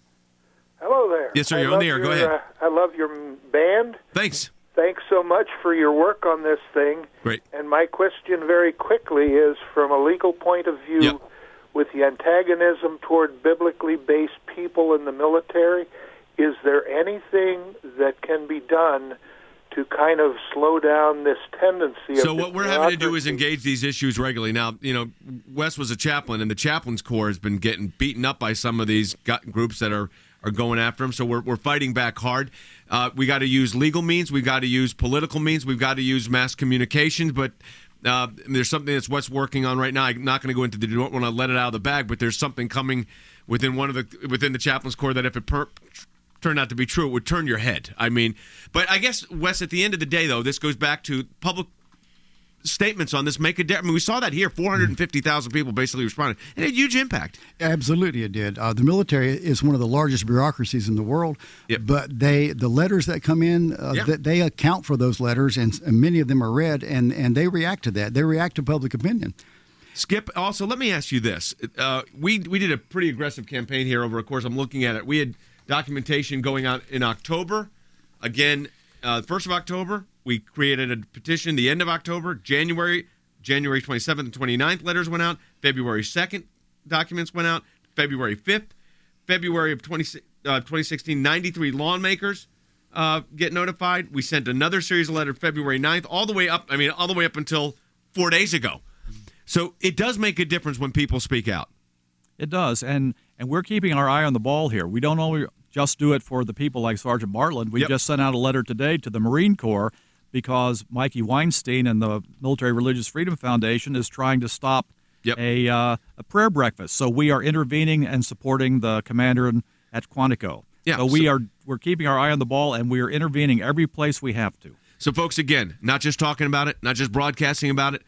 Hello there. Yes, sir. I You're on love the air. Go your, ahead. Uh, I love your m- band. Thanks. Thanks so much for your work on this thing. Great. And my question very quickly is, from a legal point of view, Yep. with the antagonism toward biblically based people in the military, is there anything that can be done to kind of slow down this tendency? So of what we're having to do is engage these issues regularly. Now, you know, Wes was a chaplain, and the chaplains corps has been getting beaten up by some of these gut groups that are, are going after him. So we're we're fighting back hard. Uh, we got to use legal means. We've got to use political means. We've got to use mass communications. But uh, there's something that's Wes working on right now. I'm not going to go into the. Don't want to let it out of the bag. But there's something coming within one of the within the chaplains corps that if it per, turned out to be true, it would turn your head. I mean, but I guess, Wes, at the end of the day, though, this goes back to public statements on this make a difference. I mean, we saw that here. four hundred fifty thousand people basically responded. It had a huge impact. Absolutely, it did. Uh, the military is one of the largest bureaucracies in the world, Yep. but they the letters that come in, uh, Yeah. th- they account for those letters, and, and many of them are read, and, and they react to that. They react to public opinion. Skip, also, let me ask you this. Uh, we we did a pretty aggressive campaign here over a course. I'm looking at it. We had documentation going out in October. Again, uh, first of October, we created a petition. The end of October, January, January twenty-seventh and twenty-ninth, letters went out. February second, documents went out. February fifth, February of twenty, uh, twenty sixteen, ninety-three lawmakers uh, get notified. We sent another series of letters February ninth, all the way up, I mean, all the way up until four days ago. So it does make a difference when people speak out. It does, and and we're keeping our eye on the ball here. We don't only just do it for the people like Sergeant Martland. We Yep. just sent out a letter today to the Marine Corps because Mikey Weinstein and the Military Religious Freedom Foundation is trying to stop Yep. a uh, a prayer breakfast. So we are intervening and supporting the commander in, at Quantico. Yeah, so we so- are we're keeping our eye on the ball, and we are intervening every place we have to. So, folks, again, not just talking about it, not just broadcasting about it,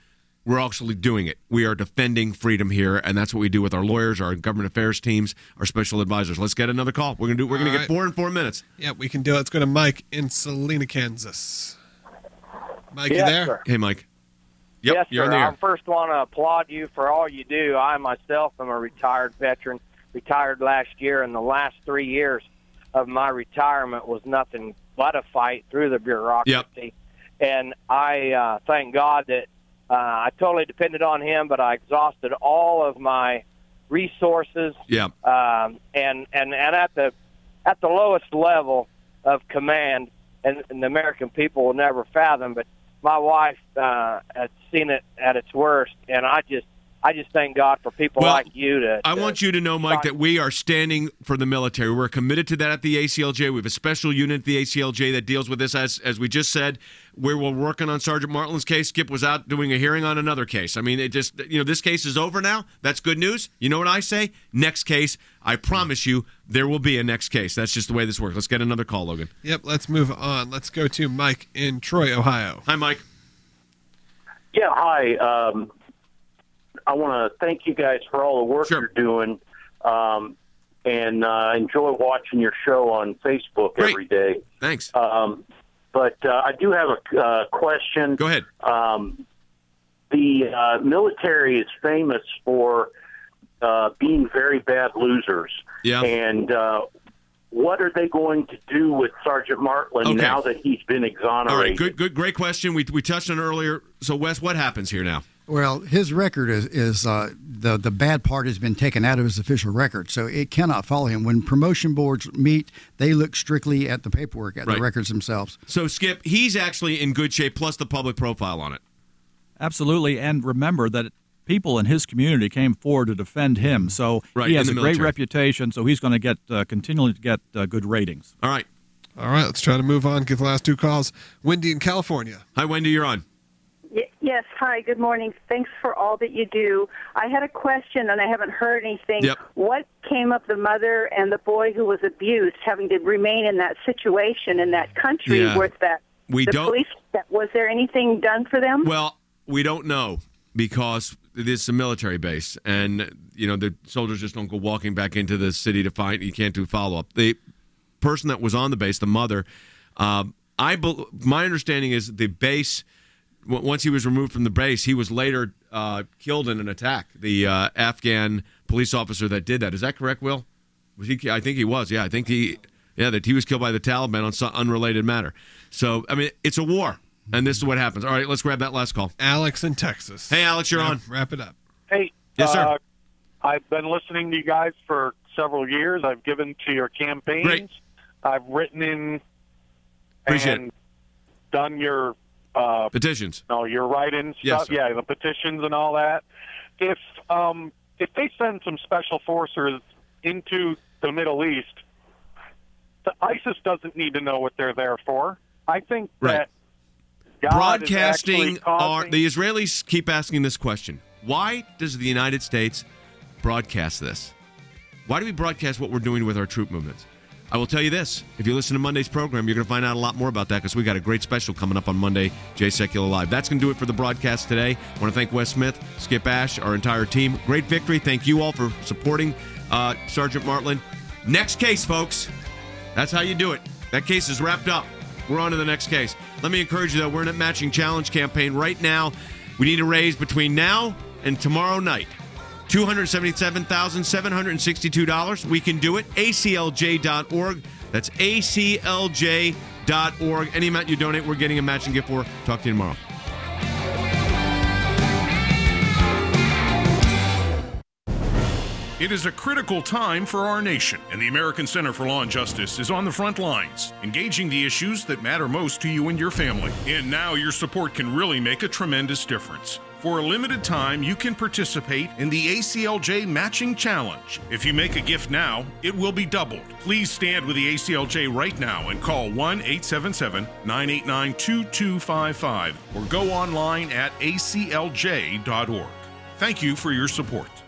we're actually doing it. We are defending freedom here, and that's what we do with our lawyers, our government affairs teams, our special advisors. Let's get another call. We're gonna do. We're gonna All get right. four in four minutes. Yeah, we can do it. Let's go to Mike in Salina, Kansas. Mike, Yes, you there? sir. Hey, Mike. Yep, yes, you're sir. on the air. I first want to applaud you for all you do. I myself am a retired veteran, retired last year, and the last three years of my retirement was nothing but a fight through the bureaucracy. And I uh, thank God that uh, I totally depended on him, but I exhausted all of my resources. Yeah. Um, and, and, and at the at the lowest level of command, and, and the American people will never fathom, but my wife uh, has seen it at its worst, and I just I just thank God for people Well, like you to. I to want you to know, Mike, that we are standing for the military. We're committed to that at the A C L J. We have a special unit at the A C L J that deals with this, as as we just said. Where we're working on Sergeant Martlin's case. Skip was out doing a hearing on another case. I mean, it just, you know, this case is over now. That's good news. You know what I say? Next case. I promise you there will be a next case. That's just the way this works. Let's get another call, Logan. Yep, let's move on. Let's go to Mike in Troy, Ohio. Hi, Mike. Yeah, hi. Um, I want to thank you guys for all the work you're doing, um, and uh, enjoy watching your show on Facebook Great. every day. Thanks. Um, but uh, I do have a uh, question. Go ahead. Um, the uh, military is famous for uh, being very bad losers. Yeah. And uh, what are they going to do with Sergeant Martlin Okay. now that he's been exonerated? All right, good, good, great question. We we touched on it earlier. So, Wes, what happens here now? Well, his record is, is uh, the the bad part has been taken out of his official record, so it cannot follow him. When promotion boards meet, they look strictly at the paperwork, at Right. the records themselves. So, Skip, he's actually in good shape, plus the public profile on it. Absolutely, and remember that people in his community came forward to defend him, so Right, he has in a the great military. reputation. So he's going to get uh, continually to get uh, good ratings. All right. All right, let's try to move on. Get the last two calls. Wendy in California. Hi, Wendy. You're on. Y- Yes, hi, good morning. Thanks for all that you do. I had a question, and I haven't heard anything. Yep. What came of the mother and the boy who was abused having to remain in that situation in that country Yeah. with that? We the don't- police, was there anything done for them? Well, we don't know because this is a military base, and you know the soldiers just don't go walking back into the city to fight. You can't do follow up. The person that was on the base, the mother, um, I bel my understanding is the base. w- Once he was removed from the base, he was later uh, killed in an attack. The uh, Afghan police officer that did that. Is that correct, Will? Was he? I think he was. Yeah, I think he. Yeah, that he was killed by the Taliban on some unrelated matter. So I mean, it's a war. And this is what happens. All right, let's grab that last call. Alex in Texas. Hey, Alex, you're Wrap- on. Wrap it up. Hey, Yes, sir. Uh, I've been listening to you guys for several years. I've given to your campaigns. Great. I've written in Appreciate and done your uh, Petitions. no, your write-in Yes, stuff. sir. Yeah, the petitions and all that. If um, if they send some special forces into the Middle East, the ISIS doesn't need to know what they're there for. I think Right. that God Broadcasting is actually are causing- the Israelis keep asking this question. Why does the United States broadcast this? Why do we broadcast what we're doing with our troop movements? I will tell you this. If you listen to Monday's program, you're going to find out a lot more about that because we got a great special coming up on Monday, Jay Secular Live. That's going to do it for the broadcast today. I want to thank Wes Smith, Skip Ash, our entire team. Great victory. Thank you all for supporting uh, Sergeant Martlin. Next case, folks. That's how you do it. That case is wrapped up. We're on to the next case. Let me encourage you, though, we're in a matching challenge campaign right now. We need to raise between now and tomorrow night two hundred seventy-seven thousand seven hundred sixty-two dollars. We can do it. A C L J dot org. That's A C L J dot org. Any amount you donate, we're getting a matching gift for. Talk to you tomorrow. It is a critical time for our nation, and the American Center for Law and Justice is on the front lines, engaging the issues that matter most to you and your family. And now your support can really make a tremendous difference. For a limited time, you can participate in the A C L J Matching Challenge. If you make a gift now, it will be doubled. Please stand with the A C L J right now and call one eight seven seven, nine eight nine, two two five five or go online at A C L J dot org. Thank you for your support.